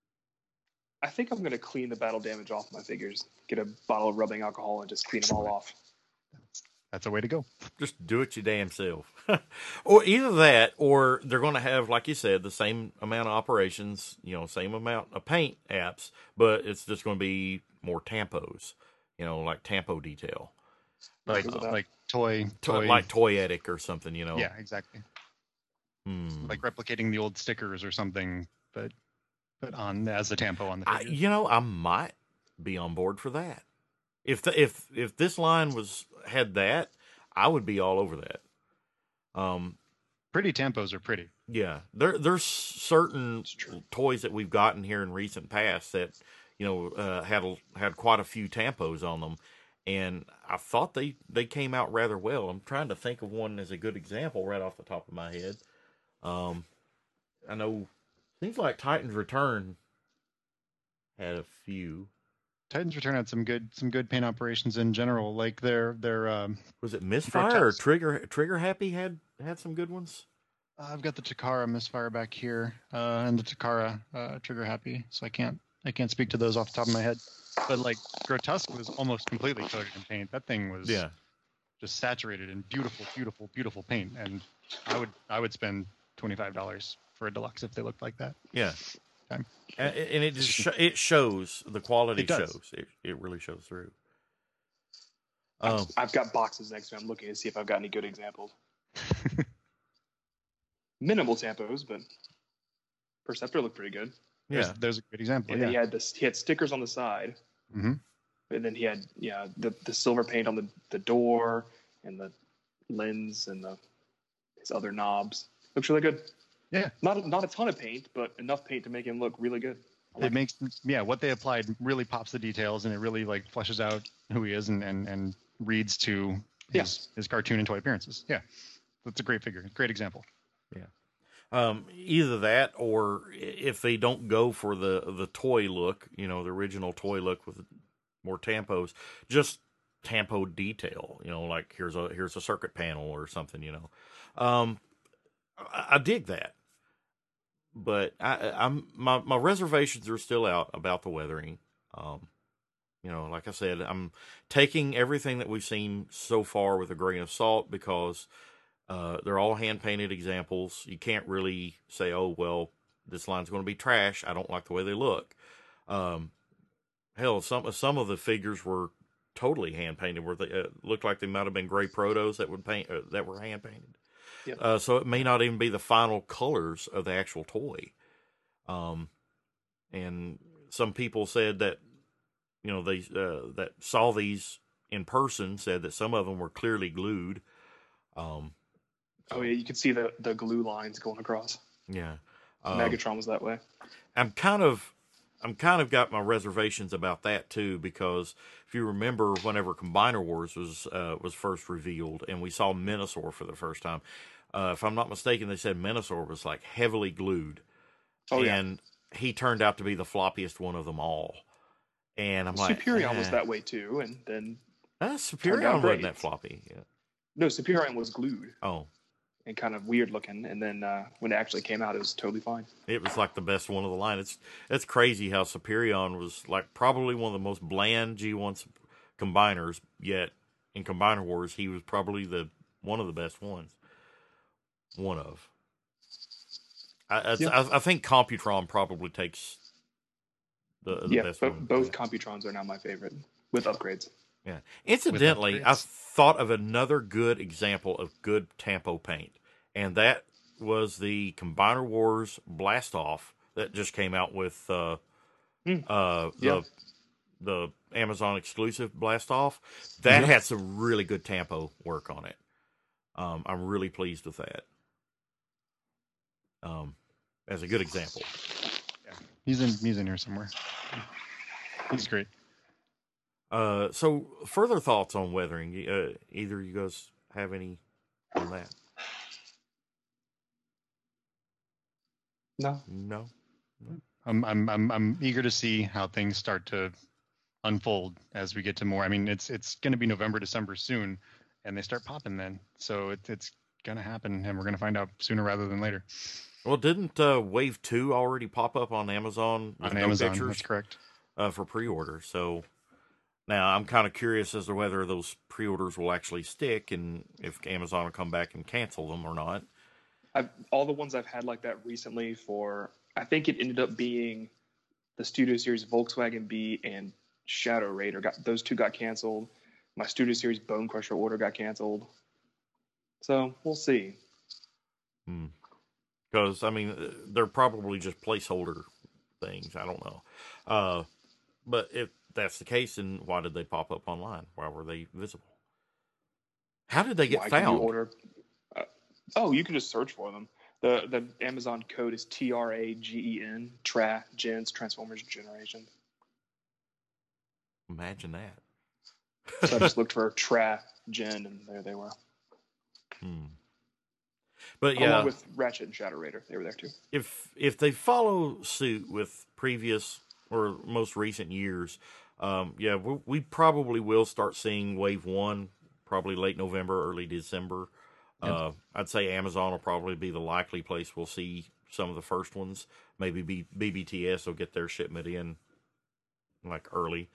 [SPEAKER 6] I think I'm gonna clean the battle damage off my figures. Get a bottle of rubbing alcohol and just clean them all off.
[SPEAKER 5] That's a way to go.
[SPEAKER 4] Just do it your damn self. Or either that, or they're going to have, like you said, the same amount of operations, same amount of paint apps, but it's just going to be more tampos, like tampo detail.
[SPEAKER 5] Like toy.
[SPEAKER 4] Like Toyetic or something,
[SPEAKER 5] Yeah, exactly. Like replicating the old stickers or something, but on as a tampo on the figure.
[SPEAKER 4] I might be on board for that. If this line had that, I would be all over that.
[SPEAKER 5] Pretty tampos are pretty.
[SPEAKER 4] Yeah, there's certain toys that we've gotten here in recent past that had quite a few tampos on them, and I thought they came out rather well. I'm trying to think of one as a good example right off the top of my head. I know things like Titan's Return had a few.
[SPEAKER 5] Titan's Return had some good paint operations in general. Like their
[SPEAKER 4] was it Misfire or Trigger Happy had some good ones.
[SPEAKER 5] I've got the Takara Misfire back here, and the Takara Trigger Happy, so I can't speak to those off the top of my head. But like Grotesque was almost completely coated in paint. That thing was just saturated in beautiful paint, and I would spend $25 for a deluxe if they looked like that.
[SPEAKER 4] Yeah. And it just it shows the quality shows. It really shows through.
[SPEAKER 6] I've got boxes next to me. I'm looking to see if I've got any good examples. Minimal tampos, but Perceptor looked pretty good.
[SPEAKER 5] Yeah, there's a good example.
[SPEAKER 6] And he had stickers on the side, and then he had the silver paint on the door and the lens and his other knobs. Looks really good.
[SPEAKER 5] Yeah,
[SPEAKER 6] not a ton of paint, but enough paint to make him look really good.
[SPEAKER 5] It makes what they applied really pops the details, and it really like fleshes out who he is and reads to his cartoon and toy appearances. Yeah, that's a great figure, great example.
[SPEAKER 4] Yeah, either that or if they don't go for the toy look, the original toy look with more tampos, just tampo detail. Like here's a circuit panel or something. I dig that. But my reservations are still out about the weathering. Like I said, I'm taking everything that we've seen so far with a grain of salt because they're all hand painted examples. You can't really say, "Oh, well, this line's going to be trash. I don't like the way they look." Hell, some of the figures were totally hand painted, where they looked like they might have been gray protos that were hand painted. Yep. So it may not even be the final colors of the actual toy. And some people said that, they that saw these in person said that some of them were clearly glued.
[SPEAKER 6] Oh yeah, you can see the glue lines going across.
[SPEAKER 4] Yeah.
[SPEAKER 6] Megatron was that way.
[SPEAKER 4] I'm kind of got my reservations about that too, because if you remember, whenever Combiner Wars was first revealed, and we saw Menasor for the first time, if I'm not mistaken, they said Menasor was like heavily glued, and he turned out to be the floppiest one of them all. And I'm like,
[SPEAKER 6] Superion was that way too, and then
[SPEAKER 4] Superion wasn't that floppy. Yeah.
[SPEAKER 6] No, Superion was glued.
[SPEAKER 4] Oh.
[SPEAKER 6] And kind of weird looking, and then when it actually came out, it was totally fine.
[SPEAKER 4] It was like the best one of the line. It's crazy how Superion was like probably one of the most bland G1 combiners, yet in Combiner Wars he was probably one of the best ones. One of. I think Computron probably takes the best one.
[SPEAKER 6] Both Computrons are now my favorite with upgrades.
[SPEAKER 4] Yeah. Incidentally, I thought of another good example of good Tampo paint, and that was the Combiner Wars Blastoff that just came out with the Amazon exclusive Blastoff. That had some really good Tampo work on it. I'm really pleased with that. As a good example.
[SPEAKER 5] Yeah. He's in here somewhere. He's great.
[SPEAKER 4] So further thoughts on weathering? Either of you guys have any on that? No.
[SPEAKER 5] I'm eager to see how things start to unfold as we get to more. I mean, it's going to be November, December soon, and they start popping then. So it's going to happen, and we're going to find out sooner rather than later.
[SPEAKER 4] Well, didn't Wave 2 already pop up on Amazon?
[SPEAKER 5] On Amazon, that's correct.
[SPEAKER 4] For pre-order. So now I'm kind of curious as to whether those pre-orders will actually stick and if Amazon will come back and cancel them or not.
[SPEAKER 6] All the ones I've had like that recently I think it ended up being the Studio Series Volkswagen B and Shadow Raider. Those two got canceled. My Studio Series Bone Crusher order got canceled. So we'll see.
[SPEAKER 4] Because, I mean, they're probably just placeholder things. I don't know. But if that's the case, then why did they pop up online? Why were they visible? How did they get found?
[SPEAKER 6] You order? You can just search for them. The Amazon code is TRAGEN, Gens, Transformers Generation.
[SPEAKER 4] Imagine that.
[SPEAKER 6] So I just looked for Gen, and there they were.
[SPEAKER 4] But yeah,
[SPEAKER 6] along with Ratchet and Shadow Raider, they were there too.
[SPEAKER 4] If they follow suit with previous or most recent years, we probably will start seeing Wave 1 probably late November, early December. Yep. I'd say Amazon will probably be the likely place we'll see some of the first ones. Maybe BBTS will get their shipment in like early.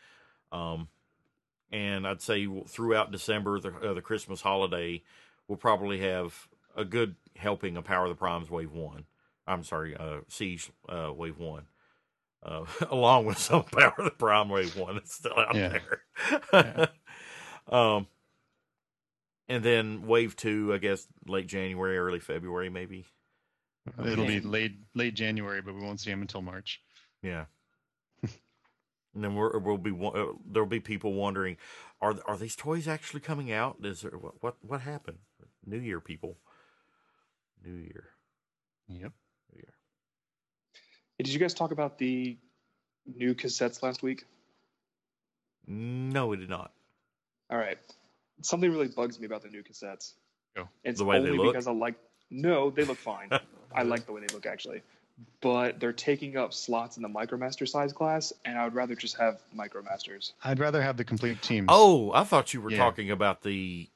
[SPEAKER 4] And I'd say throughout December, the Christmas holiday, we'll probably have a good helping of Power of the Primes Wave 1. I'm sorry, Siege Wave 1. Along with some Power of the Prime Wave 1 that's still out there. Yeah. And then Wave 2, I guess, late January, early February, maybe.
[SPEAKER 5] It'll be late January, but we won't see them until March.
[SPEAKER 4] Yeah. And then there'll be people wondering, are these toys actually coming out? Is there what happened? New Year, people. New Year.
[SPEAKER 5] Yep.
[SPEAKER 4] New Year.
[SPEAKER 6] Hey, did you guys talk about the new cassettes last week?
[SPEAKER 4] No, we did not.
[SPEAKER 6] All right. Something really bugs me about the new cassettes.
[SPEAKER 5] Oh.
[SPEAKER 6] It's
[SPEAKER 4] the way
[SPEAKER 6] only
[SPEAKER 4] they look?
[SPEAKER 6] because no, they look fine. I like the way they look, actually. But they're taking up slots in the Micromaster size class, and I would rather just have Micromasters.
[SPEAKER 5] I'd rather have the complete teams.
[SPEAKER 4] Oh, I thought you were talking about the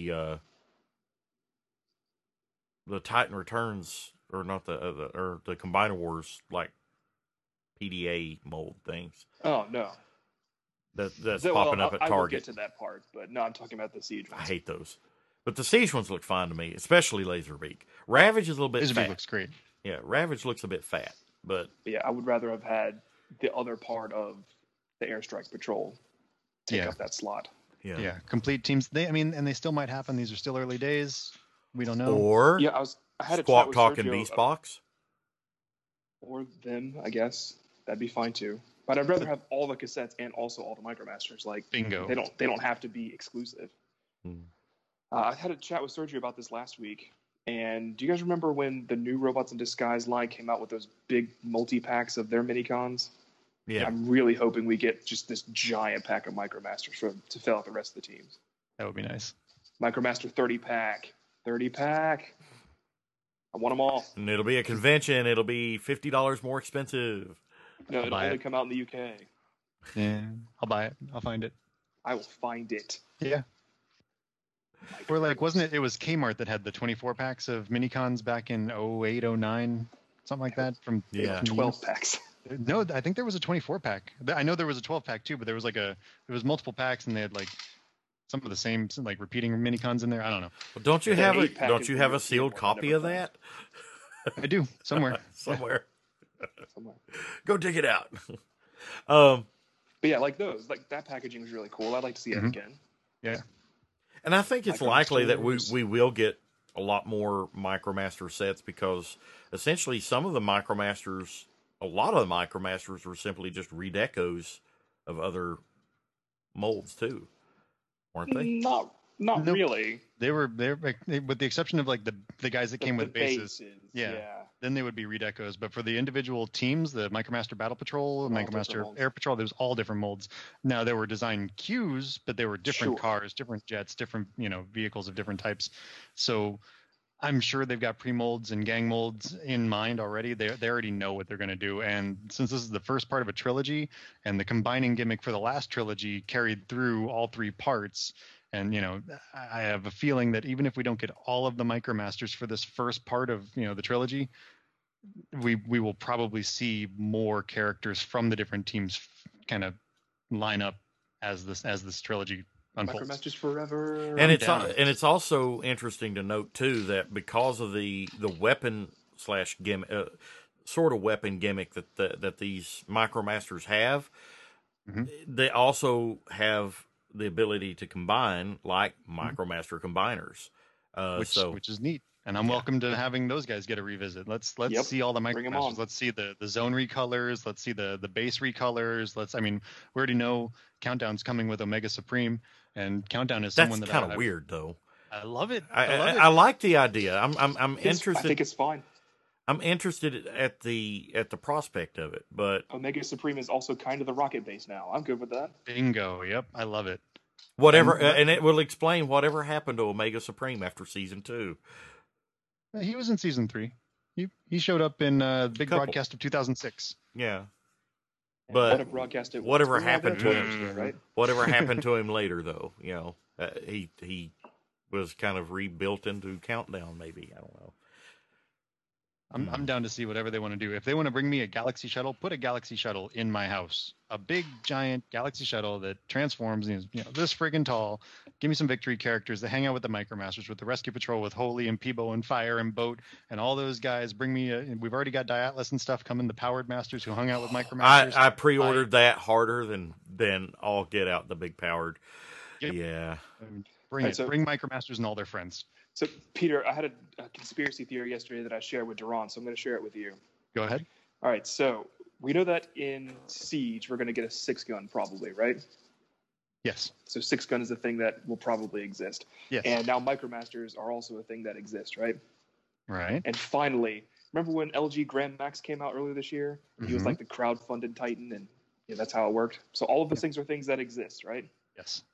[SPEAKER 4] Titan Returns, or not the Combiner Wars, like PDA mold things.
[SPEAKER 6] Oh, no.
[SPEAKER 4] That's popping up at Target.
[SPEAKER 6] I will get to that part, but no, I'm talking about the Siege ones.
[SPEAKER 4] I hate those. But the Siege ones look fine to me, especially Laserbeak. Ravage is a little bit fat.
[SPEAKER 5] Laserbeak looks great.
[SPEAKER 4] Yeah, Ravage looks a bit fat, but...
[SPEAKER 6] Yeah, I would rather have had the other part of the Airstrike Patrol take up that slot.
[SPEAKER 5] Yeah, complete teams. And they still might happen. These are still early days. We don't know.
[SPEAKER 4] Or
[SPEAKER 6] I had a
[SPEAKER 4] Squawk Talking Beast Box.
[SPEAKER 6] Or them, I guess. That'd be fine too. But I'd rather have all the cassettes and also all the Micromasters. Like,
[SPEAKER 5] bingo.
[SPEAKER 6] They don't have to be exclusive. I had a chat with Sergio about this last week. And do you guys remember when the new Robots in Disguise line came out with those big multi-packs of their mini-cons?
[SPEAKER 4] Yeah.
[SPEAKER 6] I'm really hoping we get just this giant pack of Micromasters to fill out the rest of the teams.
[SPEAKER 5] That would be nice.
[SPEAKER 6] Micromaster 30-pack. 30-pack. I want them all.
[SPEAKER 4] And it'll be a convention. It'll be $50 more expensive.
[SPEAKER 6] No, it'll
[SPEAKER 5] buy
[SPEAKER 6] only
[SPEAKER 5] it.
[SPEAKER 6] come out in the UK.
[SPEAKER 5] Yeah, I'll buy it. I'll find it.
[SPEAKER 6] I will find it.
[SPEAKER 5] Yeah. Or like, wasn't it? It was Kmart that had the 24 packs of minicons back in 08, 09, something like that. From
[SPEAKER 4] Yeah.
[SPEAKER 5] from the
[SPEAKER 6] 12 packs.
[SPEAKER 5] No, I think there was a 24 pack. I know there was a 12 pack too, but there was there was multiple packs and they had like some of the same like repeating minicons in there. I don't know.
[SPEAKER 4] Well, don't you
[SPEAKER 6] The
[SPEAKER 4] have a
[SPEAKER 6] 8-pack
[SPEAKER 4] don't
[SPEAKER 6] is
[SPEAKER 4] you
[SPEAKER 6] the
[SPEAKER 4] have a
[SPEAKER 6] European
[SPEAKER 4] sealed
[SPEAKER 6] one I
[SPEAKER 4] copy
[SPEAKER 6] never
[SPEAKER 4] of
[SPEAKER 6] found.
[SPEAKER 4] that
[SPEAKER 5] I do somewhere.
[SPEAKER 4] somewhere?
[SPEAKER 6] Somewhere.
[SPEAKER 4] Go dig it out.
[SPEAKER 6] But yeah, like those. Like that packaging was really cool. I'd like to see it again.
[SPEAKER 5] Yeah.
[SPEAKER 4] And I think it's
[SPEAKER 6] Micromasters.
[SPEAKER 4] likely that we will get a lot more Micromaster sets because essentially some of the Micromasters, a lot of the Micromasters were simply just redecos of other molds too, weren't they?
[SPEAKER 6] Not
[SPEAKER 5] Nope.
[SPEAKER 6] really.
[SPEAKER 5] They were with the exception of like the guys that came with bases.
[SPEAKER 6] Yeah.
[SPEAKER 5] Then they would be redecos. But for the individual teams, the Micromaster Battle Patrol,
[SPEAKER 6] different
[SPEAKER 5] Micromaster
[SPEAKER 6] molds.
[SPEAKER 5] Air Patrol, there was all different molds. Now there were design cues, but they were different
[SPEAKER 6] Sure.
[SPEAKER 5] cars, different jets, different vehicles of different types. So I'm sure they've got pre-molds and gang molds in mind already. They already know what they're going to do. And since this is the first part of a trilogy, and the combining gimmick for the last trilogy carried through all three parts, and I have a feeling that even if we don't get all of the Micromasters for this first part of the trilogy, we will probably see more characters from the different teams kind of line up as this trilogy unfolds.
[SPEAKER 6] Micromasters forever.
[SPEAKER 4] And it's also interesting to note too that because of the weapon / gimmick, sort of weapon gimmick that these Micromasters have, they also have the ability to combine like Micromaster combiners,
[SPEAKER 5] which is neat. And I'm welcome to having those guys get a revisit. Let's
[SPEAKER 6] Yep.
[SPEAKER 5] see all the
[SPEAKER 6] Bring 'em
[SPEAKER 5] Micromasters.
[SPEAKER 6] on.
[SPEAKER 5] Let's see the zone recolors. Let's see the base recolors. We already know Countdown's coming with Omega Supreme, and Countdown is
[SPEAKER 4] that's
[SPEAKER 5] someone that
[SPEAKER 4] kind of weird though.
[SPEAKER 5] I love it.
[SPEAKER 4] I like the idea. I'm
[SPEAKER 6] I
[SPEAKER 4] interested.
[SPEAKER 6] think it's fine.
[SPEAKER 4] I'm interested at the prospect of it, but
[SPEAKER 6] Omega Supreme is also kind of the rocket base now. I'm good with that.
[SPEAKER 5] Bingo. Yep. I love it.
[SPEAKER 4] whatever, and it will explain whatever happened to Omega Supreme after season 2.
[SPEAKER 5] He was in season 3. He showed up in Big
[SPEAKER 4] Couple.
[SPEAKER 5] Broadcast of 2006.
[SPEAKER 4] Yeah,
[SPEAKER 6] And
[SPEAKER 4] But
[SPEAKER 6] what a broadcast it was.
[SPEAKER 4] whatever
[SPEAKER 6] We're not
[SPEAKER 4] happened
[SPEAKER 6] gonna
[SPEAKER 4] to
[SPEAKER 6] finish
[SPEAKER 4] him,
[SPEAKER 6] there, right?
[SPEAKER 4] whatever happened to him later, though, he was kind of rebuilt into Countdown. Maybe, I don't know.
[SPEAKER 5] I'm down to see whatever they want to do. If they want to bring me a Galaxy Shuttle, put a Galaxy Shuttle in my house. A big, giant Galaxy Shuttle that transforms, this friggin' tall. Give me some victory characters that hang out with the Micromasters, with the Rescue Patrol, with Holy and Peebo and Fire and Boat, and all those guys. Bring me. We've already got Diatlas and stuff coming. The Powered Masters who hung out with Micromasters.
[SPEAKER 4] I pre-ordered that harder than all get out, the big powered.
[SPEAKER 5] Yep.
[SPEAKER 4] Yeah.
[SPEAKER 5] Bring
[SPEAKER 6] Right,
[SPEAKER 5] it.
[SPEAKER 6] so-
[SPEAKER 5] Bring Micromasters and all their friends.
[SPEAKER 6] So, Peter, I had a conspiracy theory yesterday that I shared with Duran, so I'm going to share it with you.
[SPEAKER 5] Go ahead.
[SPEAKER 6] All right, so we know that in Siege, we're going to get a 6-gun probably, right?
[SPEAKER 5] Yes.
[SPEAKER 6] So 6-gun is a thing that will probably exist.
[SPEAKER 5] Yes.
[SPEAKER 6] And now Micromasters are also a thing that exists, right?
[SPEAKER 5] Right.
[SPEAKER 6] And finally, remember when LG Grand Max came out earlier this year? He was
[SPEAKER 5] Mhm.
[SPEAKER 6] like the crowd-funded Titan, and that's how it worked. So all of those things are things that exist, right?
[SPEAKER 5] Yes.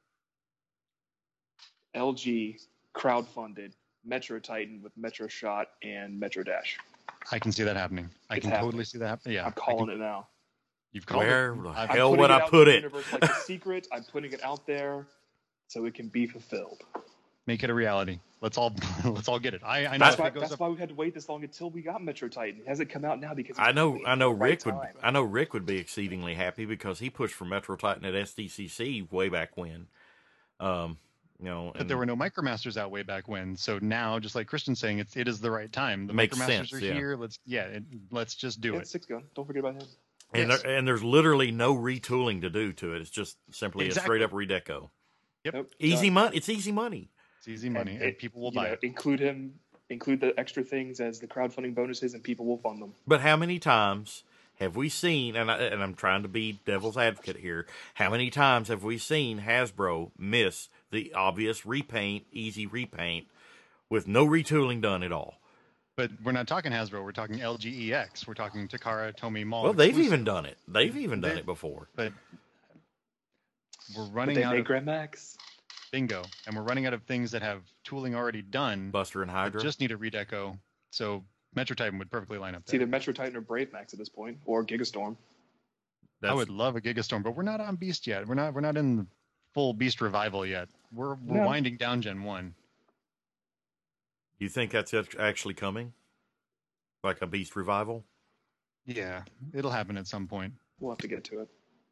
[SPEAKER 6] LG crowd-funded Metro Titan with Metro Shot and Metro Dash.
[SPEAKER 5] I can see that happening. I
[SPEAKER 6] It's
[SPEAKER 5] can
[SPEAKER 6] happening.
[SPEAKER 5] totally see that happening. Yeah.
[SPEAKER 6] I'm calling it now.
[SPEAKER 5] You've called
[SPEAKER 4] Where
[SPEAKER 5] it.
[SPEAKER 4] the
[SPEAKER 5] I've-
[SPEAKER 4] hell
[SPEAKER 6] putting
[SPEAKER 4] would I
[SPEAKER 6] out
[SPEAKER 4] put
[SPEAKER 6] in the
[SPEAKER 4] it?
[SPEAKER 6] universe like a secret. I'm putting it out there so it can be fulfilled.
[SPEAKER 5] Make it a reality. Let's all get it. I know
[SPEAKER 6] That's
[SPEAKER 5] if
[SPEAKER 6] why,
[SPEAKER 5] it goes
[SPEAKER 6] that's
[SPEAKER 5] up.
[SPEAKER 6] why we've had to wait this long until we got Metro Titan. It hasn't come out now because
[SPEAKER 4] I know
[SPEAKER 6] right
[SPEAKER 4] Rick would be exceedingly happy because he pushed for Metro Titan at SDCC way back when.
[SPEAKER 5] But there were no Micromasters out way back when. So now, just like Christian's saying, it is the right time. The
[SPEAKER 4] Makes
[SPEAKER 5] Micromasters
[SPEAKER 4] sense,
[SPEAKER 5] are
[SPEAKER 4] yeah.
[SPEAKER 5] here. Let's just do
[SPEAKER 6] Yeah,
[SPEAKER 5] it.
[SPEAKER 6] it's 6-gun. Don't forget about him.
[SPEAKER 4] And
[SPEAKER 5] Yes.
[SPEAKER 4] and there's literally no retooling to do to it. It's just simply
[SPEAKER 5] Exactly.
[SPEAKER 4] a straight up redeco.
[SPEAKER 5] Yep.
[SPEAKER 6] Nope,
[SPEAKER 4] Easy
[SPEAKER 6] done.
[SPEAKER 4] money. It's easy money.
[SPEAKER 5] It's easy money, and people will
[SPEAKER 6] you
[SPEAKER 5] buy
[SPEAKER 6] know,
[SPEAKER 5] it.
[SPEAKER 6] Include the extra things as the crowdfunding bonuses, and people will fund them.
[SPEAKER 4] But how many times have we seen? And I'm trying to be devil's advocate here. How many times have we seen Hasbro miss the obvious repaint, easy repaint, with no retooling done at all.
[SPEAKER 5] But we're not talking Hasbro. We're talking LGEX. We're talking Takara Tomy Mall.
[SPEAKER 4] Well, they've
[SPEAKER 5] exclusive.
[SPEAKER 4] even done it. They've even done it before.
[SPEAKER 5] But we're
[SPEAKER 6] But
[SPEAKER 5] running
[SPEAKER 6] they
[SPEAKER 5] out
[SPEAKER 6] make
[SPEAKER 5] of
[SPEAKER 6] Grand Max.
[SPEAKER 5] bingo, and we're running out of things that have tooling already done.
[SPEAKER 4] Buster and
[SPEAKER 5] that
[SPEAKER 4] Hydra.
[SPEAKER 5] just need a redeco. So Metro Titan would perfectly line up
[SPEAKER 6] It's
[SPEAKER 5] there.
[SPEAKER 6] either Metro Titan or Brave Max at this point, or Gigastorm.
[SPEAKER 5] I would love a Gigastorm, but we're not on Beast yet. We're not in the full Beast revival yet. We're
[SPEAKER 6] No.
[SPEAKER 5] winding down Gen 1.
[SPEAKER 4] You think that's actually coming? Like a Beast revival?
[SPEAKER 5] Yeah, it'll happen at some point.
[SPEAKER 6] We'll have to get to it.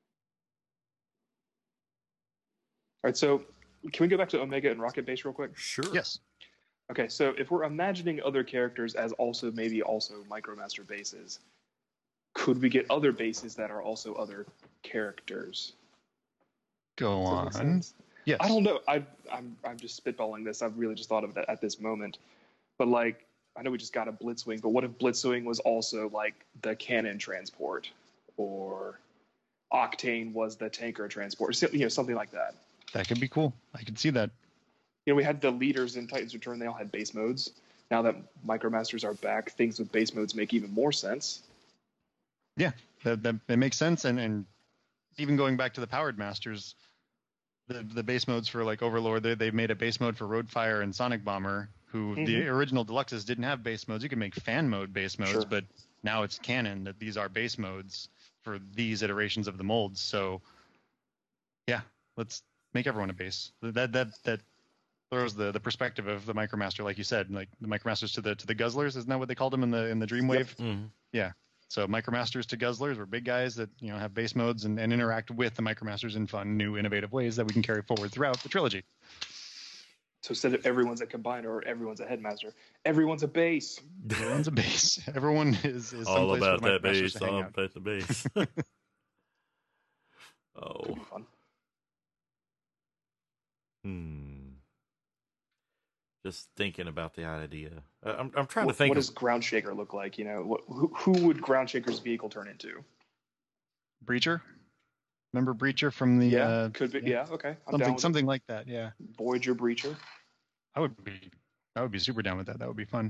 [SPEAKER 6] All right, so can we go back to Omega and Rocket Base real quick?
[SPEAKER 4] Sure.
[SPEAKER 5] Yes.
[SPEAKER 6] Okay, so if we're imagining other characters as also Micromaster bases, could we get other bases that are also other characters?
[SPEAKER 5] Go
[SPEAKER 6] Does that make
[SPEAKER 5] on.
[SPEAKER 6] sense?
[SPEAKER 5] Yes.
[SPEAKER 6] I don't know. I'm just spitballing this. I've really just thought of it at this moment. But like, I know we just got a Blitzwing, but what if Blitzwing was also like the cannon transport, or Octane was the tanker transport, something like that.
[SPEAKER 5] That could be cool. I could see that.
[SPEAKER 6] We had the leaders in Titans Return. They all had base modes. Now that Micromasters are back, things with base modes make even more sense.
[SPEAKER 5] Yeah, that makes sense. And even going back to the Powered Masters, the base modes for like Overlord, they've made a base mode for Roadfire and Sonic Bomber, who the original Deluxes didn't have base modes. You could make fan mode base modes,
[SPEAKER 6] Sure.
[SPEAKER 5] but now it's canon that these are base modes for these iterations of the molds. So, yeah, let's make everyone a base. That throws the perspective of the Micromaster, like you said, like the Micromasters to the Guzzlers. Isn't that what they called them in the Dreamwave?
[SPEAKER 4] Mhm.
[SPEAKER 5] Yeah. So Micromasters to Guzzlers were big guys that have base modes and interact with the Micromasters in fun, new, innovative ways that we can carry forward throughout the trilogy.
[SPEAKER 6] So instead of everyone's a combiner or everyone's a headmaster, everyone's a base.
[SPEAKER 5] Everyone's a base. Everyone is
[SPEAKER 4] All
[SPEAKER 5] someplace
[SPEAKER 4] about
[SPEAKER 5] for the
[SPEAKER 4] that
[SPEAKER 5] Micromasters
[SPEAKER 4] base.
[SPEAKER 5] to hang
[SPEAKER 4] All
[SPEAKER 5] out.
[SPEAKER 4] about the base. Oh.
[SPEAKER 6] Could be fun.
[SPEAKER 4] Just thinking about the idea. I'm trying to
[SPEAKER 6] What
[SPEAKER 4] think.
[SPEAKER 6] does Ground Shaker look like? Who would Ground Shaker's vehicle turn into?
[SPEAKER 5] Breacher? Remember Breacher from the
[SPEAKER 6] could be. Yeah, okay. I'm down with
[SPEAKER 5] something like that. Yeah,
[SPEAKER 6] it. Voyager Breacher.
[SPEAKER 5] I would be super down with that. That would be fun.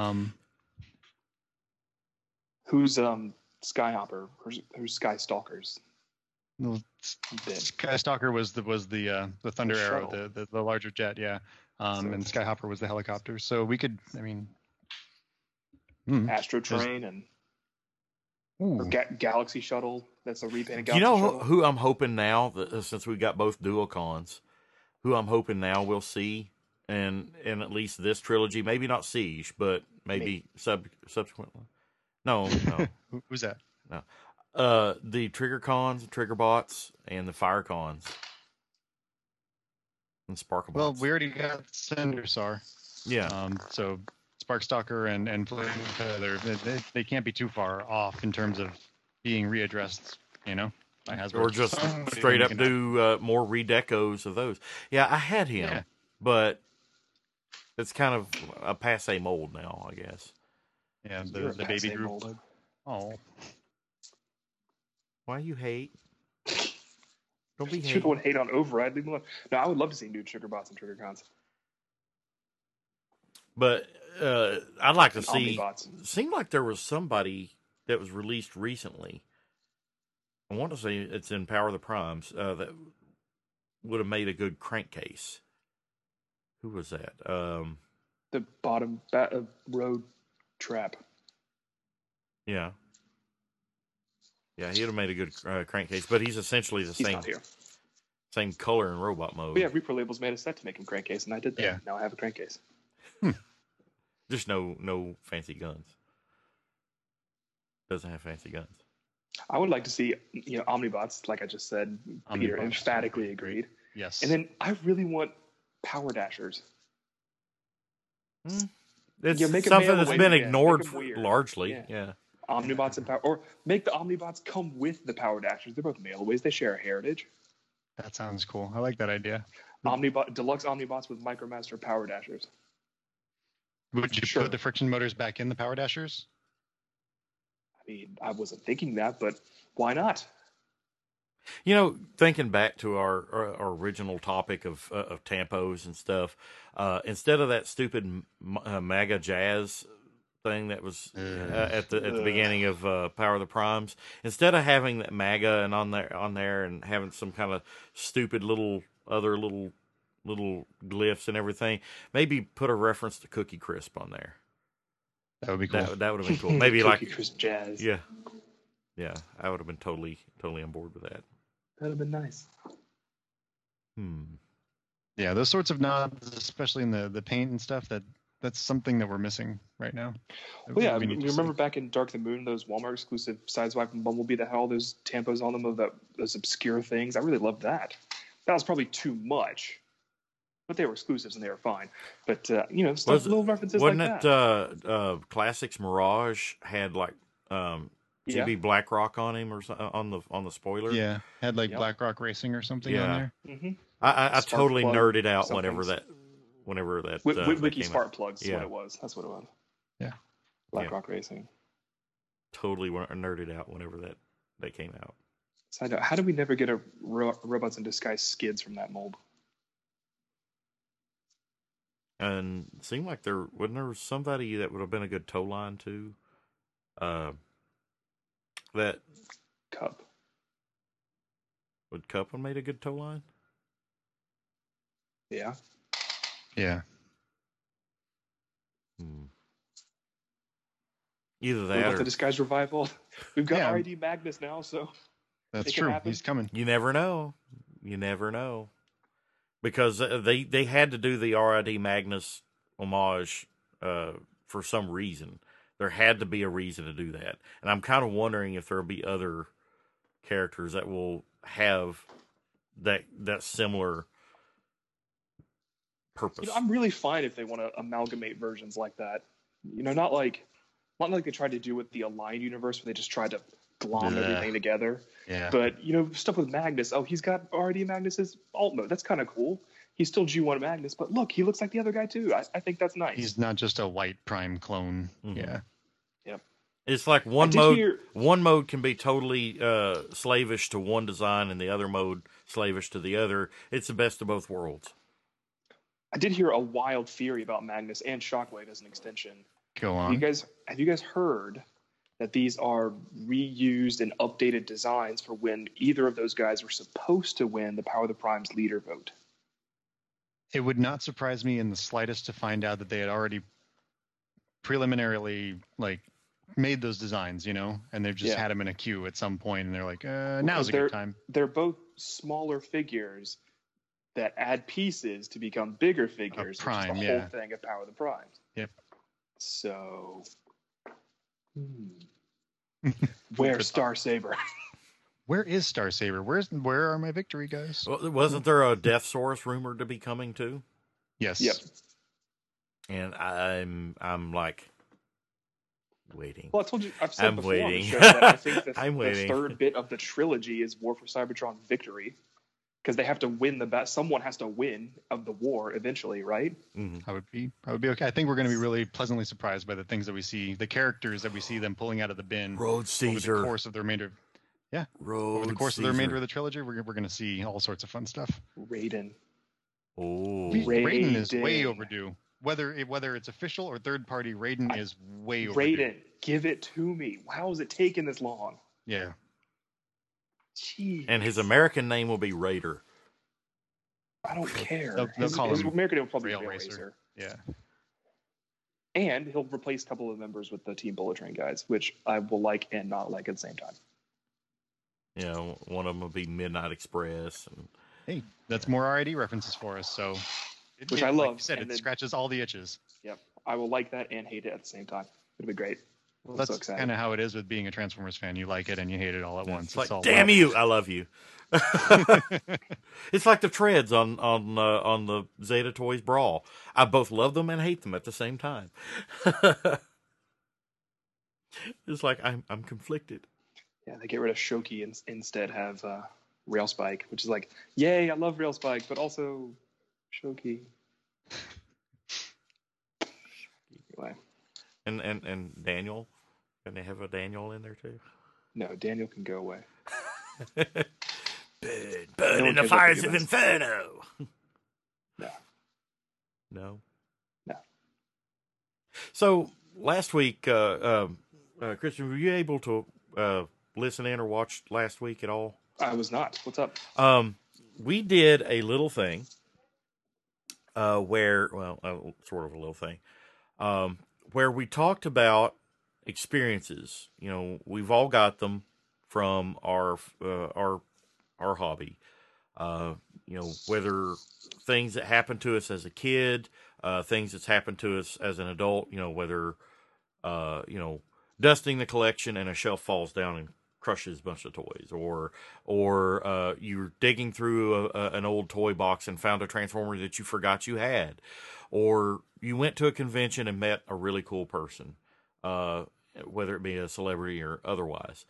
[SPEAKER 6] Who's Skyhopper? Who's Sky Stalkers?
[SPEAKER 5] Well, Skystalker was the Thunder
[SPEAKER 6] The
[SPEAKER 5] Arrow,
[SPEAKER 6] shuttle.
[SPEAKER 5] the larger jet, yeah. And Skyhopper was the helicopter. So we could,
[SPEAKER 6] Astro Train and or Galaxy Shuttle. That's a repainted Galaxy
[SPEAKER 4] You know
[SPEAKER 6] Shuttle.
[SPEAKER 4] who I'm hoping now that since we got both Duocons, who I'm hoping now we'll see in at least this trilogy, maybe not Siege, but maybe subsequently. No.
[SPEAKER 5] Who's that?
[SPEAKER 4] No. The Trigger Cons, Trigger Bots, and the Fire Cons. And Sparkle
[SPEAKER 5] Well,
[SPEAKER 4] Bots.
[SPEAKER 5] we already got Cindersar.
[SPEAKER 4] Yeah.
[SPEAKER 5] So Sparkstalker and Flame Feather, they can't be too far off in terms of being readdressed, by Hasbro.
[SPEAKER 4] Or just
[SPEAKER 5] Somebody
[SPEAKER 4] straight up
[SPEAKER 5] making
[SPEAKER 4] do more redecos of those. Yeah, I had him,
[SPEAKER 5] Yeah.
[SPEAKER 4] but it's kind of a passe mold now, I guess.
[SPEAKER 5] Yeah,
[SPEAKER 6] You're a
[SPEAKER 5] the baby
[SPEAKER 6] passe
[SPEAKER 5] group.
[SPEAKER 6] mold.
[SPEAKER 5] Oh,
[SPEAKER 4] Why you hate? Don't be
[SPEAKER 6] You're
[SPEAKER 4] hating.
[SPEAKER 6] the one hate on Override. Leave me alone. No, I would love to see new Trigger Bots and Trigger Cons.
[SPEAKER 4] But I'd like to
[SPEAKER 6] And
[SPEAKER 4] see.
[SPEAKER 6] Omnibots.
[SPEAKER 4] Seemed like there was somebody that was released recently. I want to say it's in Power of the Primes that would have made a good crankcase. Who was that?
[SPEAKER 6] The bottom road trap.
[SPEAKER 4] Yeah. Yeah, he'd have made a good crankcase, but he's essentially the
[SPEAKER 6] He's
[SPEAKER 4] same
[SPEAKER 6] not here.
[SPEAKER 4] same color in robot mode.
[SPEAKER 6] But yeah, Reaper Labels made a set to make him crankcase, and I did that.
[SPEAKER 5] Yeah.
[SPEAKER 6] Now I have a crankcase.
[SPEAKER 4] Just no fancy guns. Doesn't have fancy guns.
[SPEAKER 6] I would like to see, Omnibots, like I just said. Peter
[SPEAKER 5] Omnibots.
[SPEAKER 6] emphatically agreed.
[SPEAKER 5] yes.
[SPEAKER 6] And then I really want Power Dashers.
[SPEAKER 4] It's
[SPEAKER 6] Yeah, make 'em
[SPEAKER 4] something
[SPEAKER 6] male
[SPEAKER 4] that's
[SPEAKER 6] and
[SPEAKER 4] been
[SPEAKER 6] weird.
[SPEAKER 4] ignored
[SPEAKER 6] Make 'em weird.
[SPEAKER 4] largely.
[SPEAKER 6] Yeah.
[SPEAKER 4] Yeah.
[SPEAKER 6] Omnibots and Power, or make the Omnibots come with the Power Dashers. They're both maleways. They share a heritage.
[SPEAKER 5] That sounds cool. I like that idea.
[SPEAKER 6] Deluxe Omnibots with Micromaster Power Dashers.
[SPEAKER 5] Would you
[SPEAKER 6] Sure.
[SPEAKER 5] put the friction motors back in the Power Dashers?
[SPEAKER 6] I mean, I wasn't thinking that, but why not?
[SPEAKER 4] Thinking back to our original topic of tampos and stuff, instead of that stupid MAGA jazz thing that was at the beginning of Power of the Primes, instead of having that MAGA and on there and having some kind of stupid little glyphs and everything, maybe put a reference to Cookie Crisp on there.
[SPEAKER 5] That would be cool.
[SPEAKER 4] That would have been cool. Maybe
[SPEAKER 6] Cookie
[SPEAKER 4] like
[SPEAKER 6] Crisp jazz.
[SPEAKER 4] Yeah, I would have been totally on board with that.
[SPEAKER 6] That'd have been nice.
[SPEAKER 5] Yeah, those sorts of nods, especially in the paint and stuff, that's something that we're missing right now.
[SPEAKER 6] Well, yeah,
[SPEAKER 5] We
[SPEAKER 6] you
[SPEAKER 5] need to
[SPEAKER 6] remember
[SPEAKER 5] see.
[SPEAKER 6] back in Dark the Moon, those Walmart exclusive Sideswipe and Bumblebee that had all those tampos on them of those obscure things? I really loved that. That was probably too much, but they were exclusives and they were fine. But stuff, little references like
[SPEAKER 4] Wasn't
[SPEAKER 6] that.
[SPEAKER 4] it Classics Mirage had like GB Blackrock on him or on the spoiler?
[SPEAKER 5] Yeah, had like
[SPEAKER 6] Yep.
[SPEAKER 5] BlackRock Racing or something
[SPEAKER 4] Yeah.
[SPEAKER 5] on there.
[SPEAKER 6] Mm-hmm.
[SPEAKER 4] I
[SPEAKER 6] Spark
[SPEAKER 4] totally
[SPEAKER 6] plug,
[SPEAKER 4] nerded out
[SPEAKER 6] some
[SPEAKER 4] whenever
[SPEAKER 6] things.
[SPEAKER 4] that
[SPEAKER 6] Wiki
[SPEAKER 4] came
[SPEAKER 6] Spark
[SPEAKER 4] out.
[SPEAKER 6] Plugs is
[SPEAKER 4] Yeah.
[SPEAKER 6] what it was. That's what it was.
[SPEAKER 5] Yeah.
[SPEAKER 6] BlackRock Racing.
[SPEAKER 4] Totally nerded out whenever that came out.
[SPEAKER 6] Side note, how did we never get a Robots in Disguise skids from that mold?
[SPEAKER 4] And it seemed like there somebody that would have been a good tow line too. That
[SPEAKER 6] Cup.
[SPEAKER 4] would Cup have made a good tow line?
[SPEAKER 6] Yeah.
[SPEAKER 5] Yeah.
[SPEAKER 4] Either
[SPEAKER 6] What
[SPEAKER 4] that
[SPEAKER 6] about
[SPEAKER 4] or
[SPEAKER 6] the Disguise revival? We've got
[SPEAKER 5] Yeah.
[SPEAKER 6] R.I.D. Magnus now, so
[SPEAKER 5] That's
[SPEAKER 6] Make it
[SPEAKER 5] true.
[SPEAKER 6] happen.
[SPEAKER 5] He's coming.
[SPEAKER 4] you never know. You never know. Because they had to do the R.I.D. Magnus homage for some reason. There had to be a reason to do that. And I'm kind of wondering if there'll be other characters that will have that similar purpose.
[SPEAKER 6] I'm really fine if they want to amalgamate versions like that. Not like they tried to do with the Aligned universe, where they just tried to glom
[SPEAKER 5] Blech.
[SPEAKER 6] everything together.
[SPEAKER 5] Yeah.
[SPEAKER 6] But stuff with Magnus. Oh, he's got R.I.D. Magnus's alt mode. That's kind of cool. He's still G1 Magnus, but look, he looks like the other guy too. I think that's nice.
[SPEAKER 5] He's not just a white Prime clone.
[SPEAKER 4] Mhm.
[SPEAKER 5] Yeah.
[SPEAKER 6] Yep.
[SPEAKER 4] It's like one
[SPEAKER 6] did
[SPEAKER 4] mode.
[SPEAKER 6] hear-
[SPEAKER 4] One mode can be totally slavish to one design, and the other mode slavish to the other. It's the best of both worlds.
[SPEAKER 6] I did hear a wild theory about Magnus and Shockwave as an extension.
[SPEAKER 5] Go
[SPEAKER 6] Have
[SPEAKER 5] on.
[SPEAKER 6] you guys heard that these are reused and updated designs for when either of those guys were supposed to win the Power of the Primes leader vote?
[SPEAKER 5] It would not surprise me in the slightest to find out that they had already preliminarily made those designs, and they've just
[SPEAKER 6] Yeah.
[SPEAKER 5] had them in a queue at some point, and they're like, now's a good time.
[SPEAKER 6] They're both smaller figures that add pieces to become bigger figures,
[SPEAKER 5] Prime,
[SPEAKER 6] which is the
[SPEAKER 5] yeah.
[SPEAKER 6] whole thing of Power of the Primes.
[SPEAKER 5] Yep.
[SPEAKER 6] So, where's Star Saber?
[SPEAKER 5] Where is Star Saber? Where are my victory guys?
[SPEAKER 4] Well, wasn't there a Death Source rumored to be coming too?
[SPEAKER 5] Yes.
[SPEAKER 6] Yep.
[SPEAKER 4] And I'm like waiting.
[SPEAKER 6] Well, I told you, I've said
[SPEAKER 4] I'm
[SPEAKER 6] before on the
[SPEAKER 4] waiting.
[SPEAKER 6] show that I think
[SPEAKER 4] I'm
[SPEAKER 6] the
[SPEAKER 4] waiting.
[SPEAKER 6] third bit of the trilogy is War for Cybertron Victory, because they have to win someone has to win of the war eventually, right?
[SPEAKER 5] I would be okay. I think we're going to be really pleasantly surprised by the things that we see, the characters that we see them pulling out of the bin
[SPEAKER 4] Road
[SPEAKER 5] over the
[SPEAKER 4] Caesar.
[SPEAKER 5] course of the remainder. Yeah.
[SPEAKER 4] Road
[SPEAKER 5] Over the course of
[SPEAKER 4] Caesar.
[SPEAKER 5] the remainder of the trilogy, we're going to see all sorts of fun stuff.
[SPEAKER 6] Raiden.
[SPEAKER 4] Oh,
[SPEAKER 5] Raiden is
[SPEAKER 6] Raiden.
[SPEAKER 5] way overdue. Whether it's official or third party, Raiden is way overdue.
[SPEAKER 6] Raiden, give it to me. How has it taken this long?
[SPEAKER 5] Yeah.
[SPEAKER 6] Jeez.
[SPEAKER 4] and his American name will be Raider.
[SPEAKER 6] I don't care.
[SPEAKER 5] They'll
[SPEAKER 6] his
[SPEAKER 5] call
[SPEAKER 6] his
[SPEAKER 5] him
[SPEAKER 6] American name will probably
[SPEAKER 5] Rail
[SPEAKER 6] be Rail
[SPEAKER 5] Racer.
[SPEAKER 6] Racer.
[SPEAKER 5] Yeah.
[SPEAKER 6] And he'll replace a couple of members with the Team Bullet Train guys, which I will like and not like at the same time.
[SPEAKER 4] You know, one of them will be Midnight Express. And
[SPEAKER 5] Hey, that's more RID references for us. So,
[SPEAKER 6] Which I
[SPEAKER 5] like
[SPEAKER 6] love,
[SPEAKER 5] you said,
[SPEAKER 6] and
[SPEAKER 5] it
[SPEAKER 6] then-
[SPEAKER 5] scratches all the itches.
[SPEAKER 6] Yep. I will like that and hate it at the same time. It'll be great.
[SPEAKER 5] Well,
[SPEAKER 6] I'm
[SPEAKER 5] that's
[SPEAKER 6] so excited.
[SPEAKER 5] kind of how it is with being a Transformers fan. You like it and you hate it all at once.
[SPEAKER 4] it's like,
[SPEAKER 5] all
[SPEAKER 4] damn
[SPEAKER 5] love.
[SPEAKER 4] you, I love you. It's like the treads on the Zeta Toys Brawl. I both love them and hate them at the same time. It's like I'm conflicted.
[SPEAKER 6] Yeah, they get rid of Shoki and instead have Rail Spike, which is like, yay, I love Rail Spike, but also Shoki. Anyway,
[SPEAKER 4] And Daniel, can they have a Daniel in there too?
[SPEAKER 6] no, Daniel can go away.
[SPEAKER 4] Burn in the
[SPEAKER 6] cares about
[SPEAKER 4] fires of
[SPEAKER 6] Piggybanks.
[SPEAKER 4] Inferno.
[SPEAKER 6] No.
[SPEAKER 4] No.
[SPEAKER 6] No.
[SPEAKER 4] So last week, Christian, were you able to listen in or watch last week at all?
[SPEAKER 6] I was not. What's up?
[SPEAKER 4] We did a little thing where, sort of a little thing, where we talked about experiences. You know, we've all got them from our hobby. You know, whether things that happened to us as a kid, things that's happened to us as an adult. You know, whether dusting the collection and a shelf falls down and crushes a bunch of toys, or you're digging through an old toy box and found a Transformer that you forgot you had, or you went to a convention and met a really cool person, whether it be a celebrity or otherwise.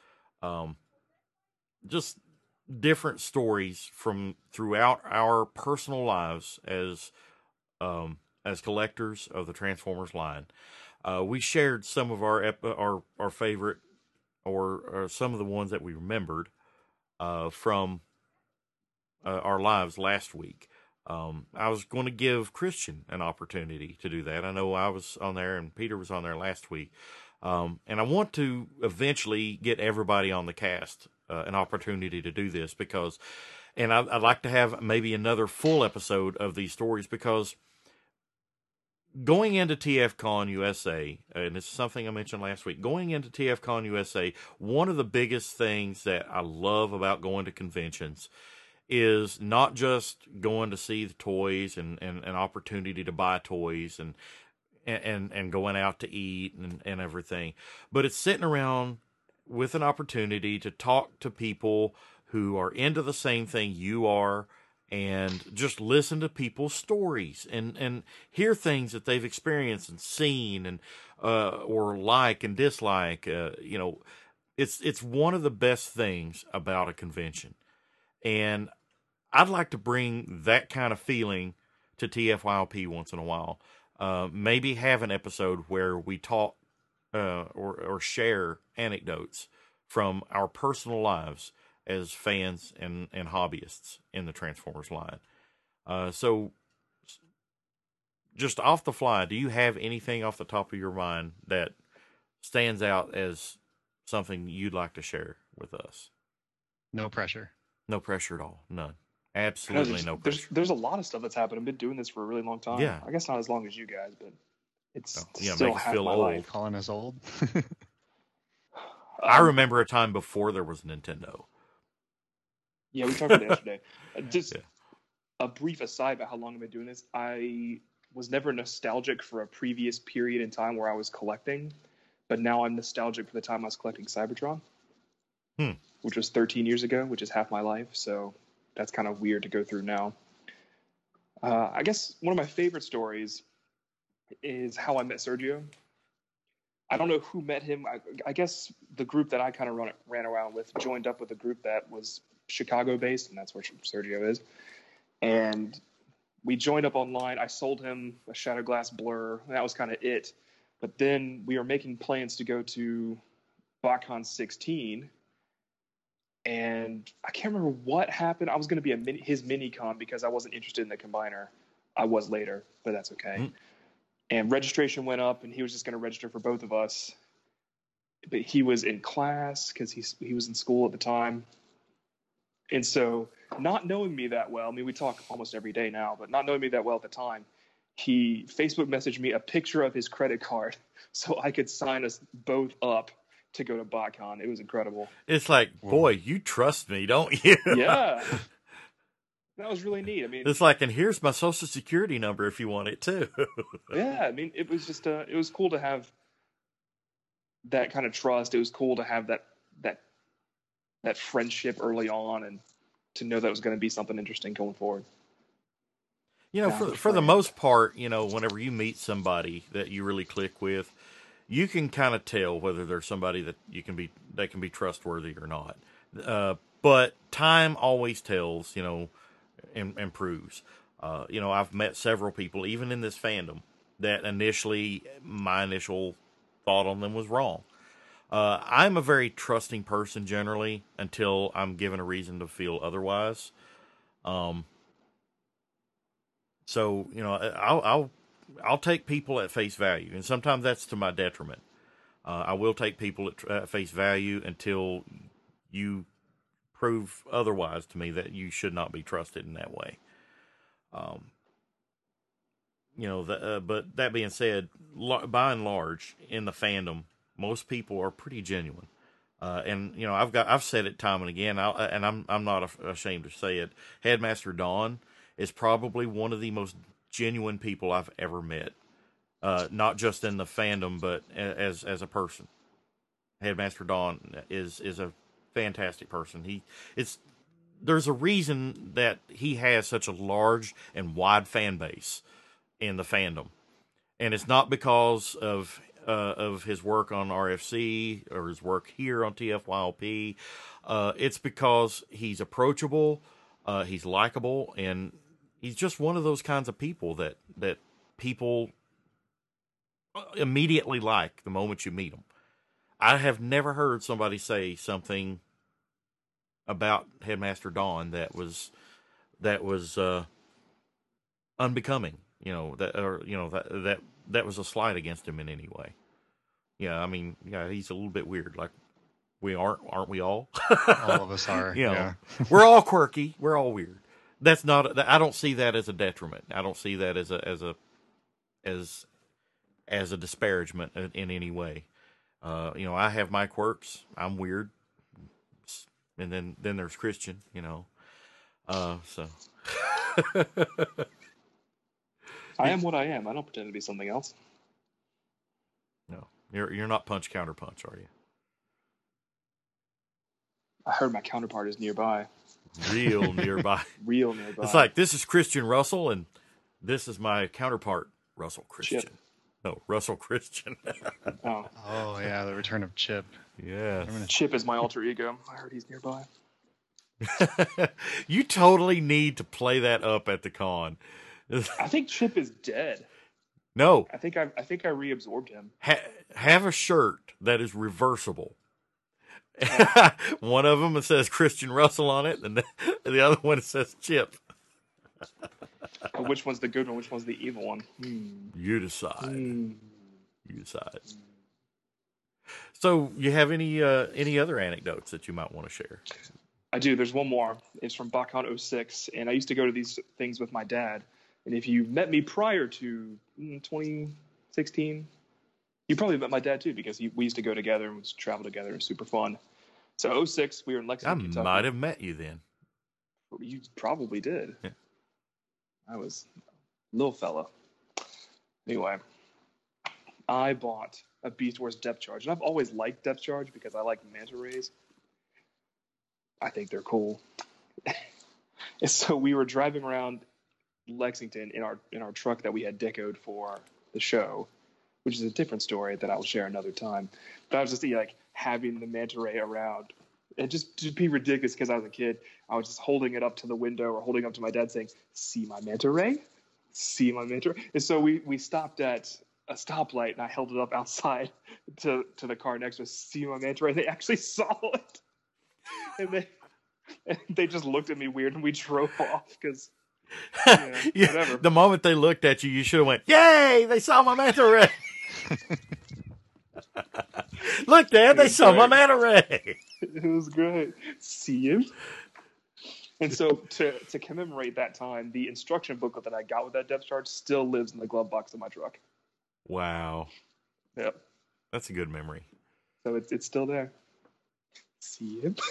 [SPEAKER 4] Just different stories from throughout our personal lives as collectors of the Transformers line. We shared some of our favorite, or some of the ones that we remembered from our lives last week. I was going to give Christian an opportunity to do that. I know I was on there and Peter was on there last week. And I want to eventually get everybody on the cast an opportunity to do this, because, and I'd like to have maybe another full episode of these stories, because going into TFCon USA, and this is something I mentioned last week, going into TFCon USA, one of the biggest things that I love about going to conventions is not just going to see the toys and an opportunity to buy toys and going out to eat and everything, but it's sitting around with an opportunity to talk to people who are into the same thing you are, and just listen to people's stories and hear things that they've experienced and seen and or like and dislike. It's one of the best things about a convention, and I'd like to bring that kind of feeling to TFYLP once in a while. Maybe have an episode where we talk or share anecdotes from our personal lives as fans and hobbyists in the Transformers line. So just off the fly, do you have anything off the top of your mind that stands out as something you'd like to share with us?
[SPEAKER 5] No pressure.
[SPEAKER 4] No pressure at all. None. Absolutely no pressure.
[SPEAKER 6] There's a lot of stuff that's happened. I've been doing this for a really long time.
[SPEAKER 4] Yeah.
[SPEAKER 6] I guess not as long as you guys, but it's
[SPEAKER 4] Yeah,
[SPEAKER 6] still
[SPEAKER 4] make us
[SPEAKER 6] half
[SPEAKER 4] feel
[SPEAKER 6] my
[SPEAKER 4] old.
[SPEAKER 6] life.
[SPEAKER 5] Calling us old.
[SPEAKER 4] I remember a time before there was Nintendo.
[SPEAKER 6] Yeah, we talked about it yesterday. Just
[SPEAKER 4] Yeah.
[SPEAKER 6] a brief aside about how long I've been doing this. I was never nostalgic for a previous period in time where I was collecting, but now I'm nostalgic for the time I was collecting Cybertron, which was 13 years ago, which is half my life. So that's kind of weird to go through now. I guess one of my favorite stories is how I met Sergio. I don't know who met him. I guess the group that I kind of ran around with joined up with a group that was Chicago-based, and that's where Sergio is. And we joined up online. I sold him a Shattered Glass Blur. And that was kind of it. But then we were making plans to go to BotCon 16. And I can't remember what happened. I was going to be his mini-con because I wasn't interested in the Combiner. I was later, but that's okay. And registration went up, and he was just going to register for both of us. But he was in class because he was in school at the time. And so, not knowing me that well, I mean, we talk almost every day now, but not knowing me that well at the time, he Facebook messaged me a picture of his credit card so I could sign us both up to go to BotCon. It was incredible.
[SPEAKER 4] It's like, boy, you trust me, don't you?
[SPEAKER 6] Yeah. That was really neat. I mean,
[SPEAKER 4] it's like, and here's my social security number if you want it too.
[SPEAKER 6] Yeah, I mean, it was just it was cool to have that kind of trust. It was cool to have that friendship early on, and to know that it was going to be something interesting going forward.
[SPEAKER 4] You know, for the most part, you know, whenever you meet somebody that you really click with, you can kind of tell whether there's somebody that they can be trustworthy or not. But time always tells, you know, and proves. You know, I've met several people, even in this fandom, that initially my initial thought on them was wrong. I'm a very trusting person generally until I'm given a reason to feel otherwise. So I'll take people at face value, and sometimes that's to my detriment. I will take people at face value until you prove otherwise to me that you should not be trusted in that way. But that being said, by and large, in the fandom, most people are pretty genuine. And I've said it time and again, and I'm not ashamed to say it. Headmaster Dawn is probably one of the most genuine people I've ever met. Not just in the fandom, but as a person. Headmaster Dawn is a fantastic person. There's a reason that he has such a large and wide fan base in the fandom, and it's not because of his work on RFC or his work here on TFYLP. It's because he's approachable, he's likable, and he's just one of those kinds of people that people immediately like the moment you meet him. I have never heard somebody say something about Headmaster Dawn that was unbecoming. That was a slight against him in any way. Yeah, I mean, yeah, he's a little bit weird. Like aren't we all?
[SPEAKER 5] All of us are. Yeah,
[SPEAKER 4] we're all quirky. We're all weird. That's not. I don't see that as a detriment. I don't see that as a disparagement in any way. I have my quirks. I'm weird, and then there's Christian. So.
[SPEAKER 6] I am what I am. I don't pretend to be something else.
[SPEAKER 4] No, you're not punch counter punch, are you?
[SPEAKER 6] I heard my counterpart is nearby.
[SPEAKER 4] Real nearby.
[SPEAKER 6] Real nearby.
[SPEAKER 4] It's like, this is Christian Russell, and this is my counterpart, Russell Christian.
[SPEAKER 6] Chip.
[SPEAKER 4] No, Russell Christian.
[SPEAKER 5] Oh yeah, the return of Chip.
[SPEAKER 4] Yeah.
[SPEAKER 6] Chip is my alter ego. I heard he's nearby.
[SPEAKER 4] You totally need to play that up at the con.
[SPEAKER 6] I think Chip is dead.
[SPEAKER 4] No.
[SPEAKER 6] I think I reabsorbed him.
[SPEAKER 4] Have a shirt that is reversible. One of them says Christian Russell on it, and the other one says Chip.
[SPEAKER 6] Which one's the good one? Which one's the evil one?
[SPEAKER 4] You decide. You decide. So, you have any other anecdotes that you might want to share?
[SPEAKER 6] I do. There's one more. It's from BotCon 06, and I used to go to these things with my dad. And if you met me prior to 2016, you probably met my dad too, because we used to go together and we'd travel together. It was super fun. So 06, we were in Lexington, Kentucky.
[SPEAKER 4] I might have met you then.
[SPEAKER 6] You probably did.
[SPEAKER 4] Yeah.
[SPEAKER 6] I was a little fella. Anyway, I bought a Beast Wars depth charge. And I've always liked depth charge because I like manta rays. I think they're cool. And so we were driving around Lexington in our truck that we had decoed for the show, which is a different story that I will share another time. But I was just like having the manta ray around. And just to be ridiculous, because I was a kid, I was just holding it up to the window or holding up to my dad saying, "See my manta ray? See my manta ray?" And so we stopped at a stoplight, and I held it up outside to the car next to us, "See my manta ray?" They actually saw it. And they just looked at me weird, and we drove off because, whatever.
[SPEAKER 4] The moment they looked at you, you should have went, "Yay! They saw my manta ray!" Look, Dad, they saw my manta ray.
[SPEAKER 6] It was great. See him. And so to commemorate that time, the instruction booklet that I got with that depth charge still lives in the glove box of my truck.
[SPEAKER 4] Wow.
[SPEAKER 6] Yep.
[SPEAKER 4] That's a good memory.
[SPEAKER 6] So it's still there. See him.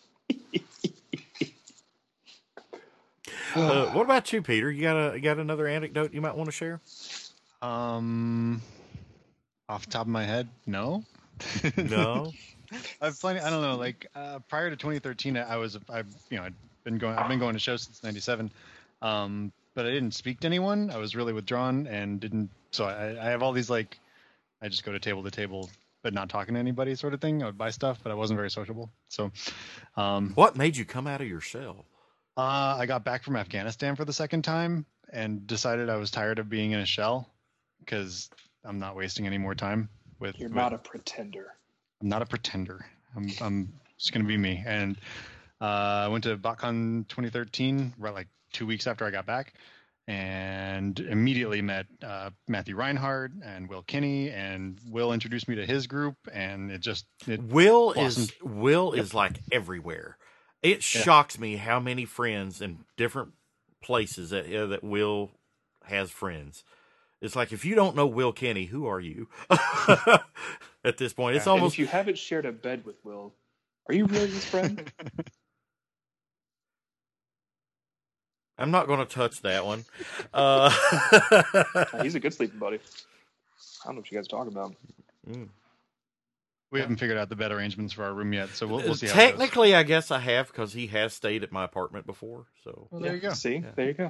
[SPEAKER 4] What about you, Peter? You got another anecdote you might want to share?
[SPEAKER 5] Off the top of my head, no.
[SPEAKER 4] No.
[SPEAKER 5] I've plenty. I don't know. Like prior to 2013, I've been going to shows since '97, but I didn't speak to anyone. I was really withdrawn and didn't. So I have all these like, I just go to table, but not talking to anybody sort of thing. I would buy stuff, but I wasn't very sociable. So,
[SPEAKER 4] what made you come out of your shell?
[SPEAKER 5] I got back from Afghanistan for the second time and decided I was tired of being in a shell because I'm not wasting any more time with.
[SPEAKER 6] You're not a pretender.
[SPEAKER 5] I'm not a pretender. I'm just gonna be me. And I went to BotCon 2013, right, like 2 weeks after I got back, and immediately met Matthew Reinhardt and Will Kinney, and Will introduced me to his group, and
[SPEAKER 4] Will
[SPEAKER 5] blossomed.
[SPEAKER 4] is like everywhere. It shocks me how many friends in different places that Will has friends. It's like, if you don't know Will Kinney, who are you? At this point, it's
[SPEAKER 6] And
[SPEAKER 4] almost.
[SPEAKER 6] if you haven't shared a bed with Will, are you really his friend?
[SPEAKER 4] I'm not going to touch that one.
[SPEAKER 6] He's a good sleeping buddy. I don't know what you guys are talking about.
[SPEAKER 5] We haven't figured out the bed arrangements for our room yet, so we'll see.
[SPEAKER 4] Technically, I guess I have, because he has stayed at my apartment before. So
[SPEAKER 5] Well, there you go.
[SPEAKER 6] See, there you go.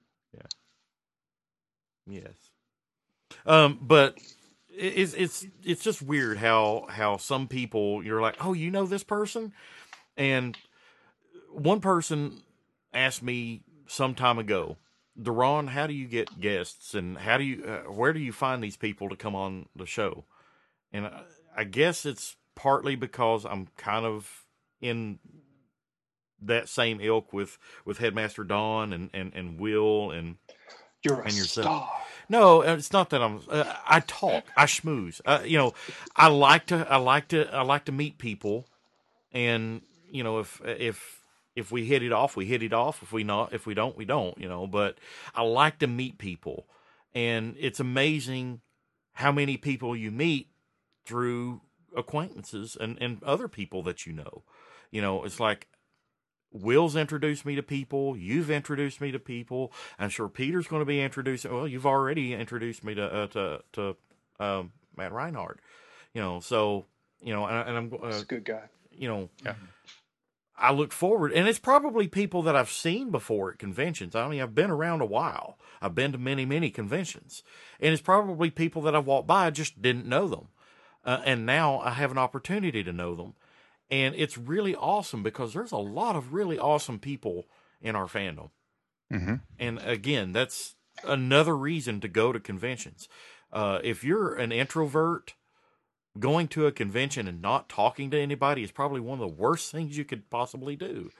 [SPEAKER 4] yes. But it's just weird how some people, you're like, oh, you know this person? And one person asked me some time ago, Deron, how do you get guests, and how do you where do you find these people to come on the show? And I guess it's partly because I'm kind of in that same ilk with Headmaster Don and Will and
[SPEAKER 6] You're a
[SPEAKER 4] and yourself.
[SPEAKER 6] star.
[SPEAKER 4] No, it's not that I'm. I talk. I schmooze. I like to meet people, and if we hit it off, we hit it off. If we don't, we don't. But I like to meet people, and it's amazing how many people you meet through acquaintances and other people that you know. It's like, Will's introduced me to people. You've introduced me to people. I'm sure Peter's going to be introducing. Well, you've already introduced me to Matt Reinhardt. So and I'm.
[SPEAKER 6] He's a good guy.
[SPEAKER 5] Yeah.
[SPEAKER 4] I look forward, and it's probably people that I've seen before at conventions. I mean, I've been around a while. I've been to many, many conventions, and it's probably people that I've walked by. I just didn't know them, and now I have an opportunity to know them. And it's really awesome, because there's a lot of really awesome people in our fandom.
[SPEAKER 5] Mm-hmm.
[SPEAKER 4] And again, that's another reason to go to conventions. If you're an introvert, going to a convention and not talking to anybody is probably one of the worst things you could possibly do.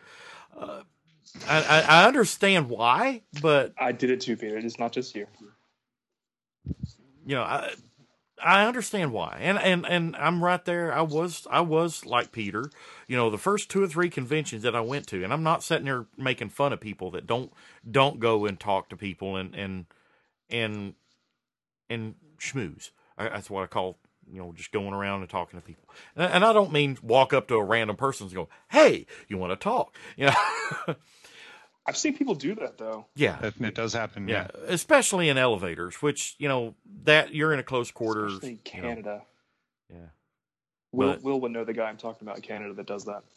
[SPEAKER 4] I understand why, but
[SPEAKER 6] I did it too, Peter. It's not just you.
[SPEAKER 4] I understand why, and I'm right there. I was like Peter. The first 2 or 3 conventions that I went to, and I'm not sitting there making fun of people that don't go and talk to people and schmooze. That's what I call just going around and talking to people. And I don't mean walk up to a random person and go, "Hey, you want to talk?"
[SPEAKER 6] I've seen people do that though.
[SPEAKER 4] Yeah,
[SPEAKER 5] It does happen.
[SPEAKER 4] yeah, especially in elevators, which that you're in a close quarters.
[SPEAKER 6] Especially in Canada.
[SPEAKER 4] Yeah.
[SPEAKER 6] Will would know the guy I'm talking about in Canada that does that.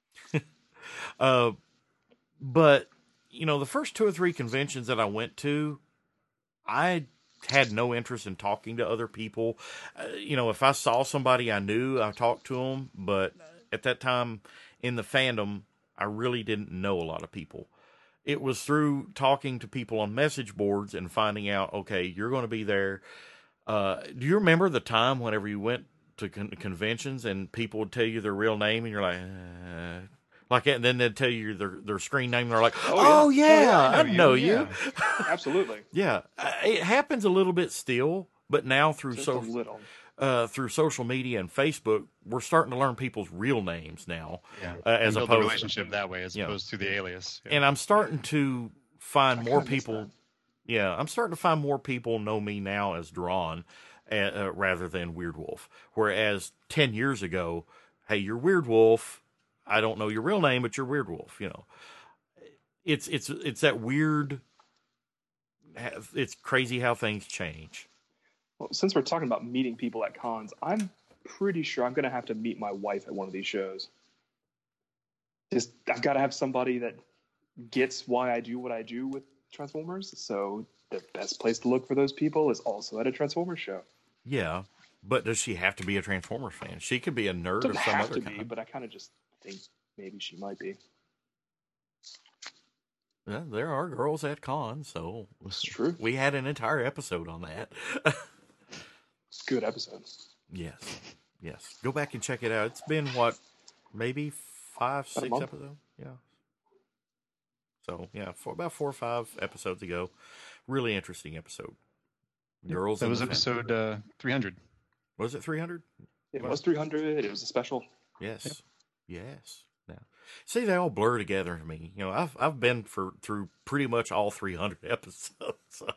[SPEAKER 4] But the first 2 or 3 conventions that I went to, I had no interest in talking to other people. If I saw somebody I knew, I talked to them. But at that time in the fandom, I really didn't know a lot of people. It was through talking to people on message boards and finding out, okay, you're going to be there. Do you remember the time whenever you went to conventions and people would tell you their real name and you're like, and then they'd tell you their screen name and they're like, oh yeah, I know you.
[SPEAKER 6] Absolutely.
[SPEAKER 4] Yeah, it happens a little bit still, but now through
[SPEAKER 6] Just a little.
[SPEAKER 4] through social media and Facebook, we're starting to learn people's real names now.
[SPEAKER 5] Yeah.
[SPEAKER 4] As
[SPEAKER 5] Build
[SPEAKER 4] opposed
[SPEAKER 5] the relationship that way, as opposed to the alias. Yeah.
[SPEAKER 4] And I'm starting to find more
[SPEAKER 6] kinda miss
[SPEAKER 4] people. Yeah, I'm starting to find more people know me now as Deron, rather than Weird Wolf. Whereas 10 years ago, hey, you're Weird Wolf. I don't know your real name, but you're Weird Wolf. It's that weird. It's crazy how things change.
[SPEAKER 6] Well, since we're talking about meeting people at cons, I'm pretty sure I'm going to have to meet my wife at one of these shows. I've got to have somebody that gets why I do what I do with Transformers. So the best place to look for those people is also at a Transformers show.
[SPEAKER 4] Yeah, but does she have to be a Transformers fan? She could be a nerd
[SPEAKER 6] Doesn't
[SPEAKER 4] of some
[SPEAKER 6] have
[SPEAKER 4] other
[SPEAKER 6] to
[SPEAKER 4] kind.
[SPEAKER 6] be, but I kind of just think maybe she might be.
[SPEAKER 4] Yeah, there are girls at cons, so
[SPEAKER 6] It's true.
[SPEAKER 4] we had an entire episode on that.
[SPEAKER 6] Good episode.
[SPEAKER 4] Yes. Yes, go back and check it out. It's been what, maybe 5, 6
[SPEAKER 6] month.
[SPEAKER 4] episodes. Yeah. So yeah, about 4 or 5 episodes ago, really interesting episode. Girls.
[SPEAKER 5] That
[SPEAKER 4] in
[SPEAKER 5] was
[SPEAKER 4] the
[SPEAKER 5] episode 300.
[SPEAKER 4] Was it 300?
[SPEAKER 6] It was 300. It was a special.
[SPEAKER 4] Yes. Yes. Now, see, they all blur together to me. You know, I've been through pretty much all 300 episodes. So,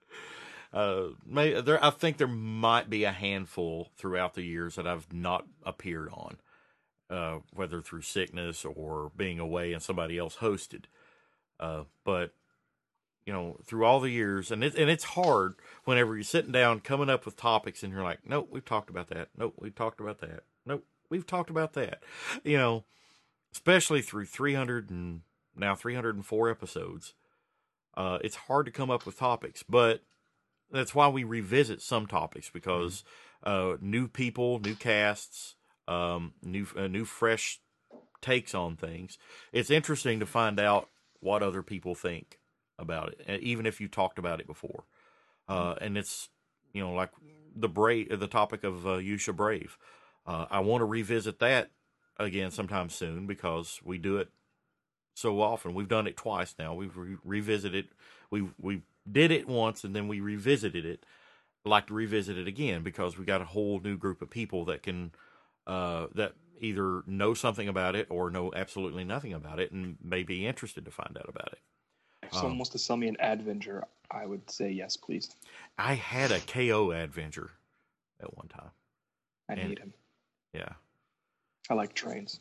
[SPEAKER 4] I think there might be a handful throughout the years that I've not appeared on, whether through sickness or being away and somebody else hosted. But you know, through all the years, and it's hard whenever you're sitting down coming up with topics and you're like, nope, we've talked about that. Nope, we've talked about that. Nope, we've talked about that. You know, especially through 300 and now 304 episodes, it's hard to come up with topics, but that's why we revisit some topics, because new people, new casts, new fresh takes on things. It's interesting to find out what other people think about it, even if you talked about it before. And it's, you know, like the topic of Yusha Brave. I want to revisit that again sometime soon, because we do it so often. We've done it twice now. We've revisited. We did it once and then we revisited it. I'd like to revisit it again, because we got a whole new group of people that can that either know something about it or know absolutely nothing about it and may be interested to find out about it.
[SPEAKER 6] If someone wants to sell me an Adventure, I would say yes, please.
[SPEAKER 4] I had a KO Adventure at one time.
[SPEAKER 6] I need him.
[SPEAKER 4] Yeah.
[SPEAKER 6] I like trains.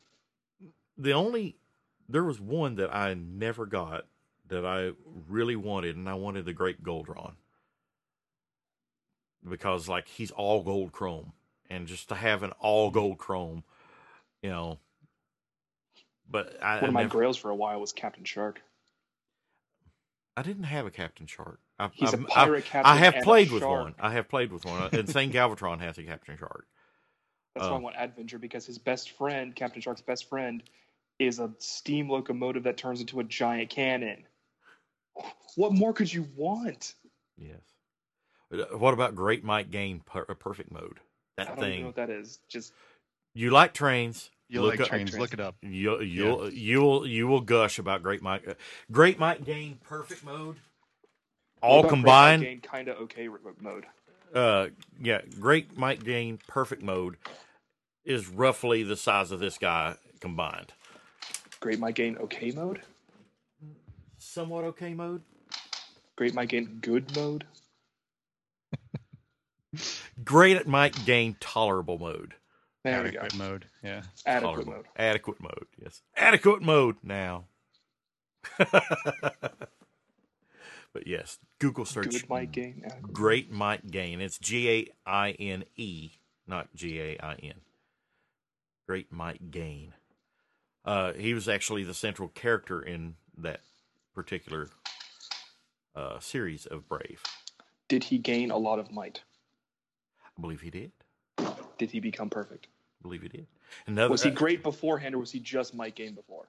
[SPEAKER 4] There was one that I never got that I really wanted, and I wanted the Great Goldron. Because, like, he's all gold chrome. And just to have an all gold chrome, you know. But
[SPEAKER 6] one of my grails for a while was Captain Shark.
[SPEAKER 4] I didn't have a Captain Shark.
[SPEAKER 6] He's a pirate captain.
[SPEAKER 4] I have
[SPEAKER 6] and
[SPEAKER 4] played
[SPEAKER 6] a
[SPEAKER 4] with
[SPEAKER 6] shark.
[SPEAKER 4] one. I have played with one. Insane Galvatron has a Captain Shark.
[SPEAKER 6] That's why I want Adventure, because his best friend, Captain Shark's best friend, is a steam locomotive that turns into a giant cannon. What more could you want?
[SPEAKER 4] Yes. What about Great Might Gain Perfect Mode?
[SPEAKER 6] I don't even know what that is. Just
[SPEAKER 4] you like trains.
[SPEAKER 5] You like trains? Look it up.
[SPEAKER 4] You will gush about Great Might Gain Perfect Mode.
[SPEAKER 6] what
[SPEAKER 4] All
[SPEAKER 6] about
[SPEAKER 4] combined.
[SPEAKER 6] Great Might Gain kinda okay mode.
[SPEAKER 4] Yeah, Great Might Gain Perfect Mode is roughly the size of this guy combined.
[SPEAKER 6] Great Might Gain okay mode.
[SPEAKER 4] Somewhat okay mode.
[SPEAKER 6] Great Might Gain good mode.
[SPEAKER 4] Great Might Gain Tolerable Mode.
[SPEAKER 6] There we go.
[SPEAKER 5] Adequate mode. Yeah.
[SPEAKER 6] Adequate
[SPEAKER 4] Tolerable.
[SPEAKER 6] mode.
[SPEAKER 4] Adequate mode. Yes. Adequate mode now. But yes, Google search
[SPEAKER 6] Good Might Gain. Adequate.
[SPEAKER 4] Great Might Gain. It's Gaine, not Gain. Great Might Gain. He was actually the central character in that particular series of Brave.
[SPEAKER 6] Did he gain a lot of might?
[SPEAKER 4] I believe he did.
[SPEAKER 6] Did he become perfect?
[SPEAKER 4] I believe he did.
[SPEAKER 6] Was he great beforehand, or was he just might gain before?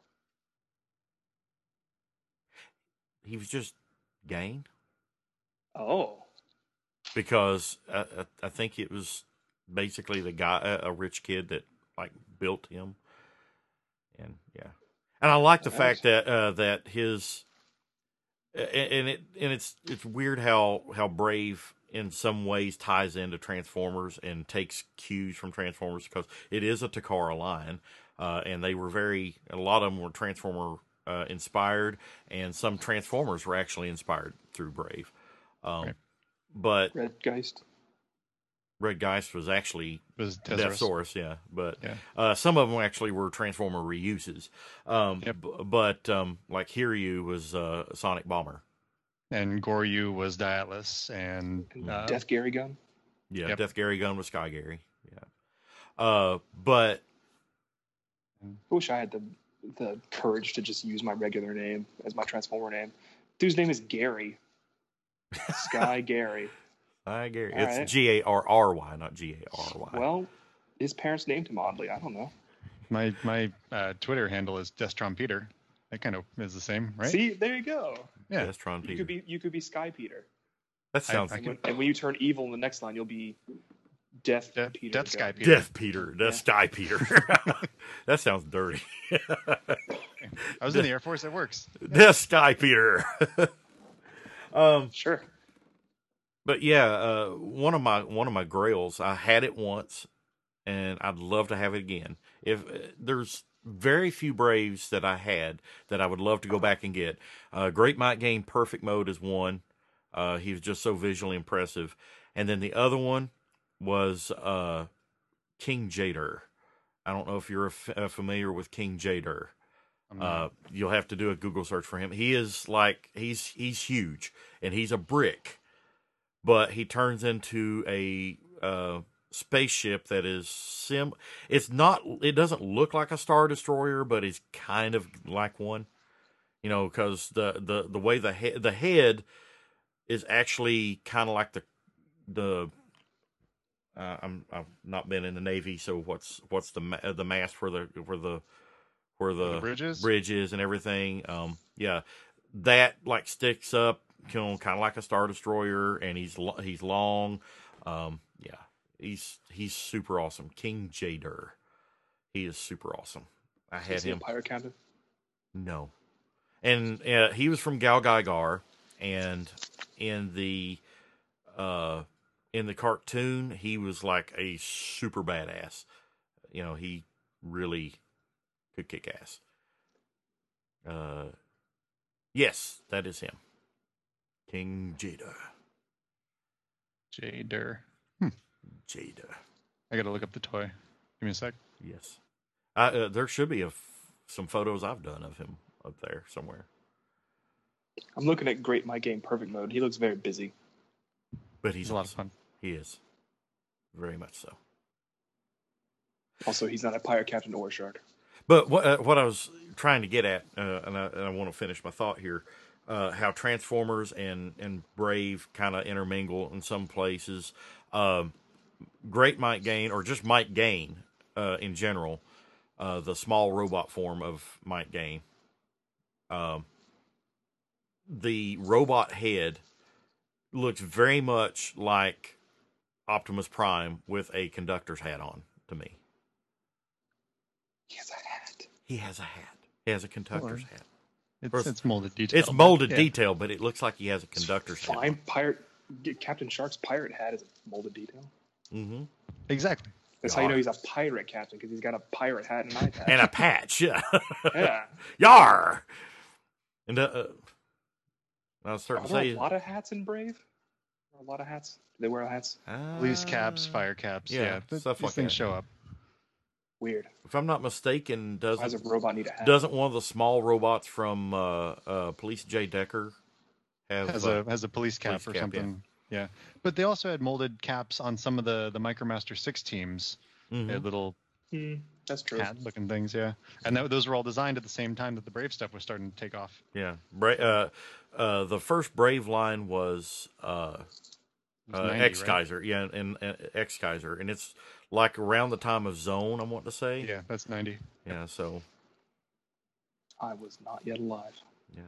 [SPEAKER 4] He was just Gain.
[SPEAKER 6] Oh.
[SPEAKER 4] Because I think it was basically the guy, a rich kid that like built him, and yeah, and I like the fact that that his, and it's weird how Brave in some ways ties into Transformers and takes cues from Transformers, because it is a Takara line, and they were a lot of them were Transformer inspired, and some Transformers were actually inspired through Brave.
[SPEAKER 5] Right.
[SPEAKER 4] But
[SPEAKER 6] Red Geist
[SPEAKER 4] was actually
[SPEAKER 5] Was
[SPEAKER 4] Death
[SPEAKER 5] Tesaurus.
[SPEAKER 4] Source, yeah. But
[SPEAKER 5] Yeah.
[SPEAKER 4] some of them actually were Transformer reuses.
[SPEAKER 5] Yep.
[SPEAKER 4] But like Hiryu was Sonic Bomber.
[SPEAKER 5] And Goryu was Diatlas, and
[SPEAKER 6] Death Gary Gun.
[SPEAKER 4] Yeah,
[SPEAKER 5] Yep.
[SPEAKER 4] Death Gary Gun was Sky Gary. Yeah. But
[SPEAKER 6] I wish I had the courage to just use my regular name as my Transformer name. Dude's name is Gary. Sky Gary.
[SPEAKER 4] Sky Gary.
[SPEAKER 6] All
[SPEAKER 4] It's
[SPEAKER 6] right.
[SPEAKER 4] Garry, not Gary.
[SPEAKER 6] Well, his parents named him oddly. I don't know.
[SPEAKER 5] my Twitter handle is Destron Peter. That kind of is the same, right?
[SPEAKER 6] See, there you go.
[SPEAKER 5] Yeah.
[SPEAKER 4] Destron
[SPEAKER 6] You could be Sky Peter.
[SPEAKER 4] That sounds.
[SPEAKER 5] I
[SPEAKER 6] And when you turn evil in the next line, you'll be Death Peter.
[SPEAKER 5] Death Sky
[SPEAKER 6] guy.
[SPEAKER 5] Peter.
[SPEAKER 4] Death Peter. Death Sky Peter. That sounds dirty.
[SPEAKER 5] I was in the Air Force. It works.
[SPEAKER 4] Death Sky Peter.
[SPEAKER 6] Sure.
[SPEAKER 4] But yeah, one of my grails, I had it once, and I'd love to have it again. If there's very few Braves that I had that I would love to go back and get. Great Mike Gain Perfect Mode is one. He was just so visually impressive. And then the other one was King Jader. I don't know if you're familiar with King Jader. You'll have to do a Google search for him. He is he's huge, and he's a brick, but he turns into a spaceship that is it doesn't look like a Star Destroyer, but it's kind of like one, because the way the head is actually kind of like the I've not been in the Navy, so what's the mast where the bridge is and everything. Yeah, that sticks up, kind of like a Star Destroyer, and he's long. Yeah, he's super awesome. King Jader, he is super awesome. I had him.
[SPEAKER 6] Pirate Captain?
[SPEAKER 4] No, and he was from Gal Gaigar, and in the cartoon, he was like a super badass. He really could kick ass. Yes, that is him. King Jader.
[SPEAKER 5] Jader.
[SPEAKER 4] Jader.
[SPEAKER 5] I gotta look up the toy. Give me a sec.
[SPEAKER 4] Yes. There should be some photos I've done of him up there somewhere.
[SPEAKER 6] I'm looking at Great My Game Perfect Mode. He looks very busy.
[SPEAKER 4] But he's
[SPEAKER 5] a lot of fun.
[SPEAKER 4] He is. Very much so.
[SPEAKER 6] Also, he's not a pirate captain or a shark.
[SPEAKER 4] But what I was trying to get at, and I want to finish my thought here, how Transformers and Brave kind of intermingle in some places. Great Mike Gain, or just Mike Gain in general, the small robot form of Mike Gain. The robot head looks very much like Optimus Prime with a conductor's hat on, to me.
[SPEAKER 6] He has a hat.
[SPEAKER 4] He has a hat. He has a conductor's hat.
[SPEAKER 5] It's molded detail.
[SPEAKER 4] It's molded detail, but it looks like he has a conductor's hat.
[SPEAKER 6] Fine, Captain Shark's pirate hat is a molded detail.
[SPEAKER 4] Mm-hmm.
[SPEAKER 5] Exactly.
[SPEAKER 6] That's how you know he's a pirate captain, because he's got a pirate hat and an eye patch.
[SPEAKER 4] And a patch, yeah.
[SPEAKER 6] Yeah.
[SPEAKER 4] Yar! And I was starting to
[SPEAKER 6] Are there
[SPEAKER 4] say...
[SPEAKER 6] a lot of hats in Brave? Are there a lot of hats? Do they wear hats?
[SPEAKER 5] Police caps, fire caps.
[SPEAKER 4] yeah, stuff
[SPEAKER 5] these
[SPEAKER 4] like
[SPEAKER 5] things
[SPEAKER 4] that.
[SPEAKER 5] show up.
[SPEAKER 6] Weird.
[SPEAKER 4] If I'm not mistaken,
[SPEAKER 6] Why does a robot need a hat?
[SPEAKER 4] doesn't one of the small robots from Police J. Decker
[SPEAKER 5] Has a police cap or something. Yeah. But they also had molded caps on some of the Micromaster 6 teams.
[SPEAKER 4] Mm-hmm.
[SPEAKER 5] They had little
[SPEAKER 6] That's true.
[SPEAKER 5] hat-looking things, yeah. And those were all designed at the same time that the Brave stuff was starting to take off.
[SPEAKER 4] Yeah. The first Brave line was
[SPEAKER 5] 90,
[SPEAKER 4] X-Kaiser. Right? Yeah, and X-Kaiser. And it's like around the time of Zone, I want to say.
[SPEAKER 5] Yeah, that's 90.
[SPEAKER 4] Yeah, so...
[SPEAKER 6] I was not yet alive.
[SPEAKER 4] Yes.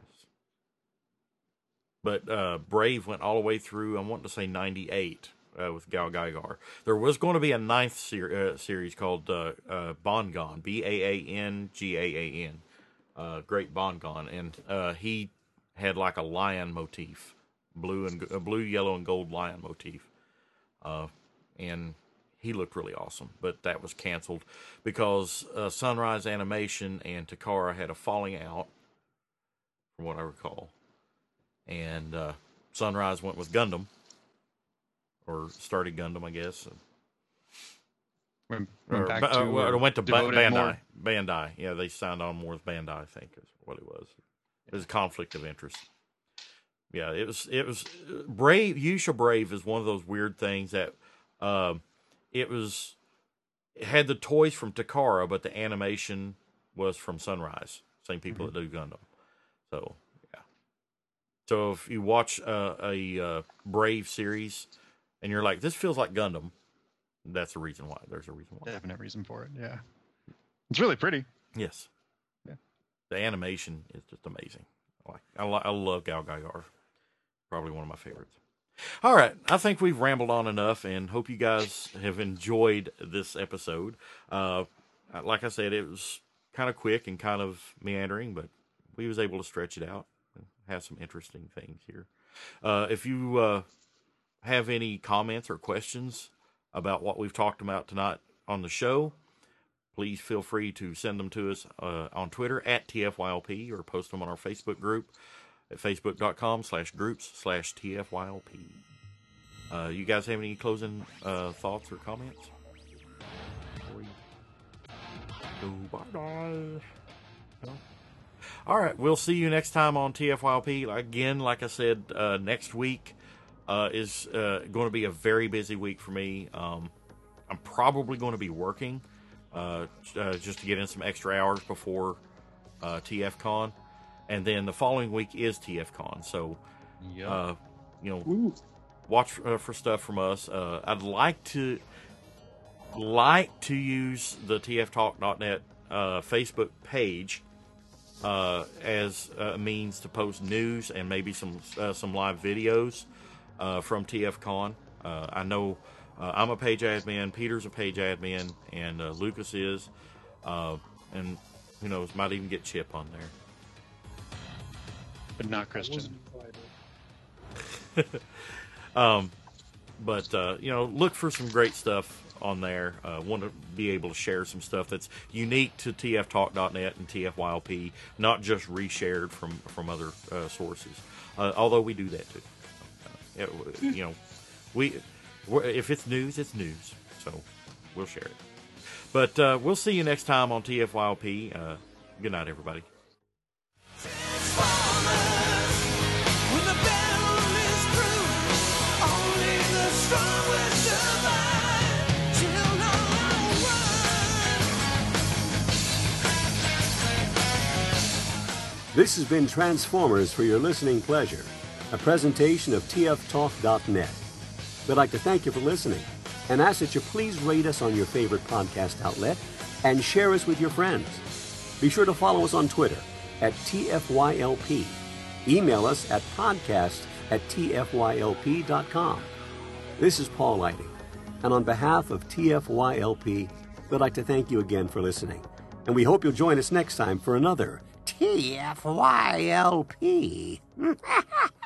[SPEAKER 4] But Brave went all the way through, I want to say 98 with Gal Gaigar. There was going to be a ninth series called Bongon, Baangaan, Great Bongon, and he had like a lion motif, blue, yellow, and gold lion motif, and he looked really awesome. But that was canceled because Sunrise Animation and Takara had a falling out, from what I recall. And Sunrise went with Gundam, or started Gundam, I guess.
[SPEAKER 5] Went
[SPEAKER 4] to Bandai.
[SPEAKER 5] More.
[SPEAKER 4] Bandai, yeah, they signed on more with Bandai, I think, is what it was. It was a conflict of interest. Yeah, it was Brave. Yusha Brave is one of those weird things that it had the toys from Takara, but the animation was from Sunrise, same people that do Gundam. So. So if you watch a Brave series and you're like, this feels like Gundam, that's the reason why. There's a reason why.
[SPEAKER 5] Definite reason for it, yeah. It's really pretty.
[SPEAKER 4] Yes.
[SPEAKER 5] Yeah.
[SPEAKER 4] The animation is just amazing. I love Gal Gaigar. Probably one of my favorites. All right. I think we've rambled on enough, and hope you guys have enjoyed this episode. Like I said, it was kind of quick and kind of meandering, but we was able to stretch it out and have some interesting things here. If you have any comments or questions about what we've talked about tonight on the show, please feel free to send them to us on Twitter at TFYLP, or post them on our Facebook group at facebook.com/groups/TFYLP. You guys have any closing thoughts or comments? Bye-bye. No? All right, we'll see you next time on TFYLP. Again, like I said, next week is going to be a very busy week for me. I'm probably going to be working just to get in some extra hours before TFCon. And then the following week is TFCon. So, watch for stuff from us. I'd like to use the tftalk.net Facebook page as a means to post news and maybe some live videos from TFCon. I know I'm a page admin, Peter's a page admin, and Lucas is, and who knows, might even get Chip on there.
[SPEAKER 5] But not Christian.
[SPEAKER 4] Look for some great stuff on there. Want to be able to share some stuff that's unique to tftalk.net and TFYLP, not just reshared from other sources. Although we do that too. If it's news, it's news. So we'll share it. But we'll see you next time on TFYLP. Good night, everybody.
[SPEAKER 2] When the battle is through, only the strong will survive. Children run.
[SPEAKER 3] This has been Transformers for your listening pleasure, a presentation of tftalk.net. We'd like to thank you for listening and ask that you please rate us on your favorite podcast outlet and share us with your friends. Be sure to follow us on Twitter at TFYLP. Email us at podcast@tfylp.com. This is Paul Lighting, and on behalf of TFYLP, we'd like to thank you again for listening. And we hope you'll join us next time for another TFYLP.